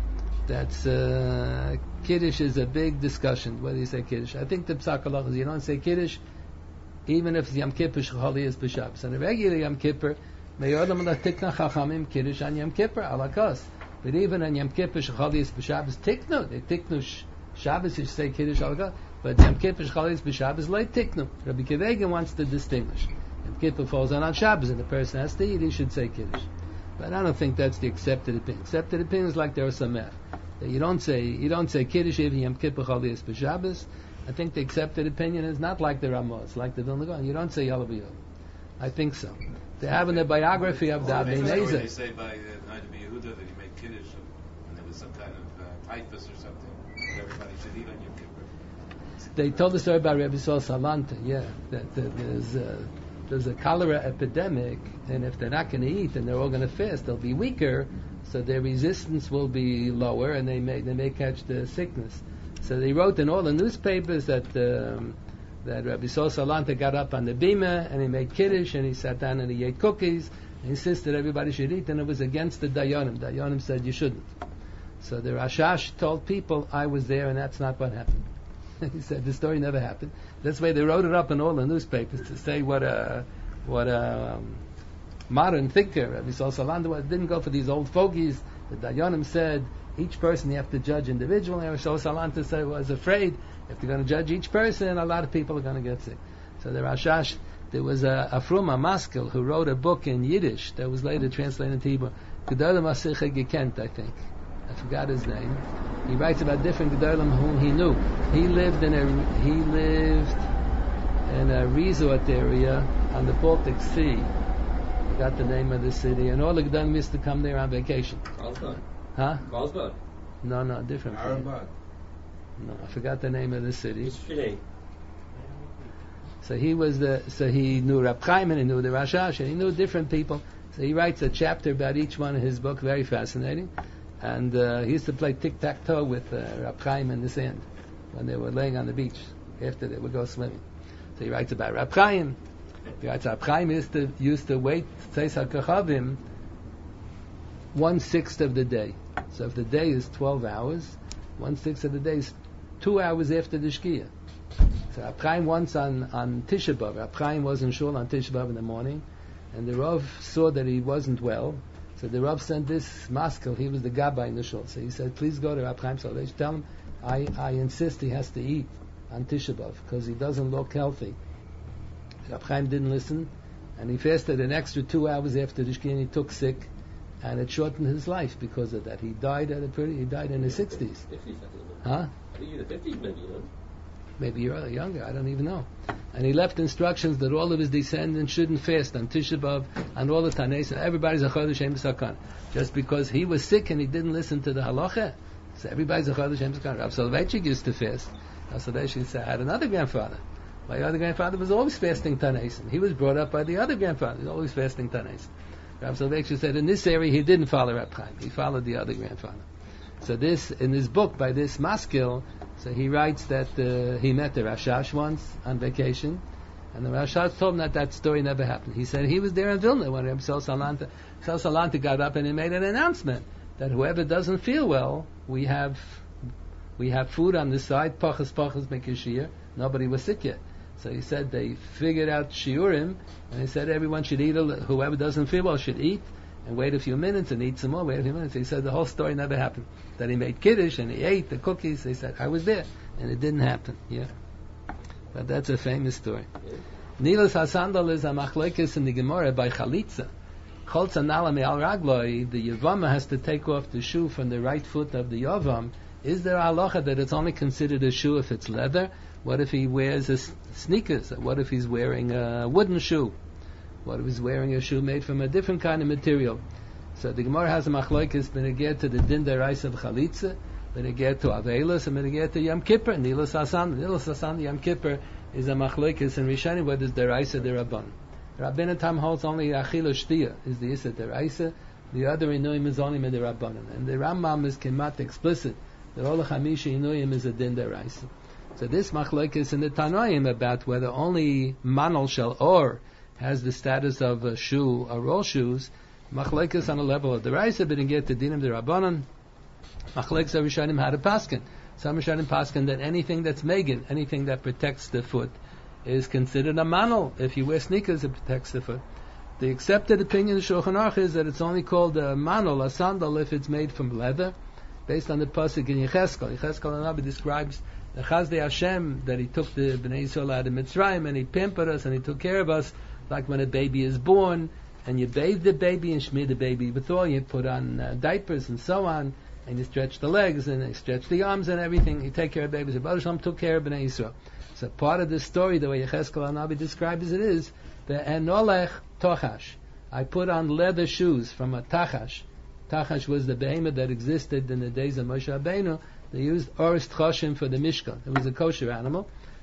Kiddush is a big discussion, whether you say Kiddush. I think the Psak Halach is you don't say Kiddush, even if Yom Kippur Shechali is b'Shabbos. And a regular Yom Kippur, Me'odam Tikna Chachamim Kiddush on Yom Kippur, alakas. But even on Yom Kippur Shechali is b'Shabbos, they tiknu Shabbos, you say Kiddush alakas. But Yom Kippur Shechali is b'Shabbos, late tiknu. Rabbi Kivegan wants to distinguish. Yom Kippur falls on Shabbos, and the person has to eat, he should say Kiddush. But I don't think that's the accepted opinion. Accepted opinion is like there are some that you don't say Kiddush even Yom Kippur Chalias b'Shabbos. I think the accepted opinion is not like the Ramah. It's like the Vilna Gaon. You don't say Yalav Yavo. I think so. They have in the biography of the Abnei Nezer.
They say by Na'ad Yehuda that he made Kiddush and there was some kind of typhus or something. Everybody should eat on Yom Kippur.
They told the story about Rebbe Yisrael Salanta. Yeah, that there's there's a cholera epidemic, and if they're not going to eat and they're all going to fast, they'll be weaker, so their resistance will be lower, and they may catch the sickness. So they wrote in all the newspapers that Rabbi Sol Salanta got up on the bima and he made kiddush and he sat down and he ate cookies and insisted everybody should eat, and it was against the Dayanim. Dayanim said you shouldn't. So the Rashash told people, I was there and that's not what happened. He said the story never happened. That's why they wrote it up in all the newspapers to say what a modern thinker Rabbi Sol Salanta was. Didn't go for these old fogies. The Dayanim said each person you have to judge individually. Rabbi Sol Salanta said was afraid if you're going to judge each person, a lot of people are going to get sick. So the Rashash, there was a Fruma Maskil who wrote a book in Yiddish that was later translated into Hebrew. Gedolim Asiche Gekent, I think. I forgot his name. He writes about different Gedolim whom he knew. He lived in a resort area on the Baltic Sea. I forgot the name of the city, and all the Gedolim used to come there on vacation.
Carlsbad.
Huh?
Carlsbad.
No, different.
Arabad.
No, I forgot the name of the city.
It's Filet.
So he knew Rab Chaim and he knew the Rashash and he knew different people. So he writes a chapter about each one in his book, very fascinating. And he used to play tic-tac-toe with Rab Chaim in the sand when they were laying on the beach after they would go swimming. So he writes about Rab Chaim. He writes Rab Chaim used to wait Tzeis HaKachavim 1/6 of the day. So if the day is 12 hours, 1/6 of the day is 2 hours after the Shkia. So Rab Chaim once on Tisha B'Av, Rab Chaim was in shul on Tisha B'Av in the morning, and the Rav saw that he wasn't well, so the Rav sent this Maskil, he was the Gabbai in the shul, so he said, please go to Rab Chaim, so they should tell him, I insist he has to eat on Tisha B'Av, because he doesn't look healthy. Rab Chaim didn't listen, and he fasted an extra 2 hours after the Shkia, and he took sick, and it shortened his life because of that. He died he died in his 60s.
50s,
Huh?
I think you're the 50s, maybe, you know.
Maybe you're younger, I don't even know. And he left instructions that all of his descendants shouldn't fast on Tisha B'Av and all the Taneis, and everybody's a Chodesh Shem B'Sakan. Just because he was sick and he didn't listen to the halacha, so everybody's a Chodesh Shem B'Sakan. Rav Soloveitchik used to fast. Rav Soloveitchik said, I had another grandfather. My other grandfather was always fasting Taneis. He was brought up by the other grandfather. He was always fasting Taneis. Rav Soloveitchik said in this area he didn't follow Rab Chaim. He followed the other grandfather. So this, in his book by this Maskil, so he writes that he met the Rashash once on vacation, and the Rashash told him that story never happened. He said he was there in Vilna when Reb Sol Salanta got up and he made an announcement that whoever doesn't feel well, we have food on the side, pachas mekishir. Nobody was sick yet. So he said they figured out shiurim, and he said everyone should eat, whoever doesn't feel well should eat, and wait a few minutes and eat some more, wait a few minutes. He said the whole story never happened. That he made kiddush and he ate the cookies. He said, I was there, and it didn't happen. Yeah. But that's a famous story. Nilas HaSandal is a machlekes in the Gemara by Chalitza. Cholza nala me'al ragloi, the Yavama has to take off the shoe from the right foot of the Yavam. Is there a halacha that it's only considered a shoe if it's leather? What if he wears sneakers? What if he's wearing a wooden shoe? What if he's wearing a shoe made from a different kind of material? So the Gemara has a machlokes beneged to the din deraisa of chalitza, beneged to avelos, and beneged to Yom Kippur. Nilas Hasan, Yom Kippur is a machlokes in Rishonim whether it's deraisa derabban. Rabbeinu Tam holds only achila shtia is the issa deraisa. The other inuim is only midirabbanan. And the Rambam is kemat explicit that all the chamisha inuim is a din deraisa. So this machlokes in the Tanoim about whether only manol shel or has the status of a shoe or all shoes. Machlekes on a level of the Raisa, but get the dinim the Rabbanan. Machlekes of Rishonim how to paskin. Some Rishonim paskin that anything that's megan, anything that protects the foot, is considered a manol. If you wear sneakers, it protects the foot. The accepted opinion of Shulchan Aruch is that it's only called a manol, a sandal, if it's made from leather, based on the pasuk in Yecheskel. Yecheskel Hanavi describes the Chazdei Hashem that he took the Bnei Yisrael out of Mitzrayim and he pampered us and he took care of us, like when a baby is born. And you bathe the baby and smear the baby with oil, you put on diapers and so on, and you stretch the legs and you stretch the arms and everything, you take care of babies. Baruch Shalom took care of Bnei Yisrael. So part of the story, the way Yecheskel Hanavi describes it is, the enolech tochash. I put on leather shoes from a tachash. Tachash was the behemoth that existed in the days of Moshe Rabbeinu. They used Oris Tchoshim for the Mishkan. It was a kosher animal.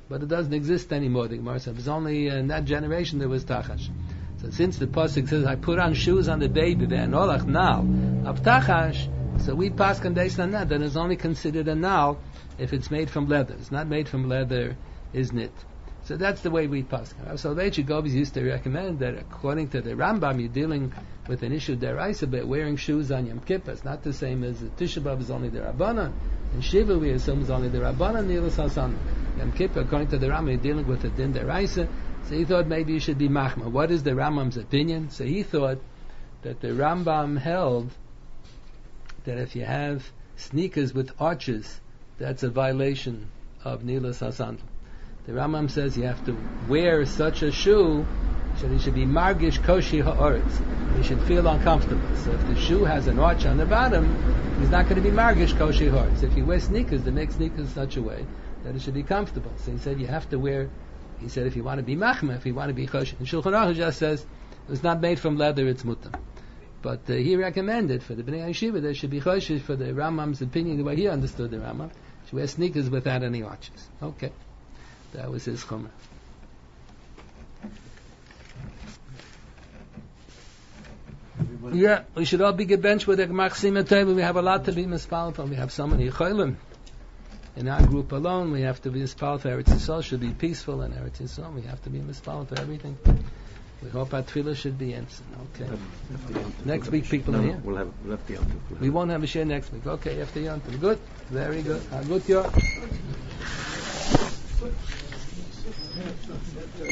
but it doesn't exist anymore. The Gemara says it was only in that generation there was tachash. So since the pasuk says, "I put on shoes on the baby," and olach now of tachash, so we paskin based on that. Then it's only considered a nal if it's made from leather. It's not made from leather, is knit. So that's the way we paskin. So the Gobis used to recommend that according to the Rambam, you're dealing with an issue deraisa, but wearing shoes on Yom Kippur. It's not the same as the Tisha B'Av is only the Rabbanan. In Shiva we assume is only the Rabbanan, Nilas Hasan. Yom Kippur, according to the Rambam, you're dealing with a din deraisa. So he thought maybe you should be machma. What is the Rambam's opinion? So he thought that the Rambam held that if you have sneakers with arches, that's a violation of Nilas Hasan. The Rambam says you have to wear such a shoe, so he should be margish koshi ha'oretz. He should feel uncomfortable. So if the shoe has an arch on the bottom, he's not going to be margish koshi ha'oretz. If you wear sneakers, they make sneakers in such a way that it should be comfortable. So he said you have to wear. He said if you want to be machma, if you want to be koshi. And Shulchan Aruch just says it was not made from leather, it's mutam. But he recommended for the Bnei Yeshiva there should be koshi for the Rambam's opinion, the way he understood the Rambam. To wear sneakers without any arches. Okay. That was his chumrah. Yeah, we should all be gebenched with a Gemachsim table. We have a lot to be mispal for. We have so many cholim. In our group alone, we have to be mispal for Eretz Yisrael. Should be peaceful in Eretz Yisrael. We have to be mispal for everything. We hope our tefillah should be answered. Okay. Next week, people are here.
We'll have left the Yom Tov.
We won't have a share next week. Okay, after Yom Tov. Good. Very good. Good,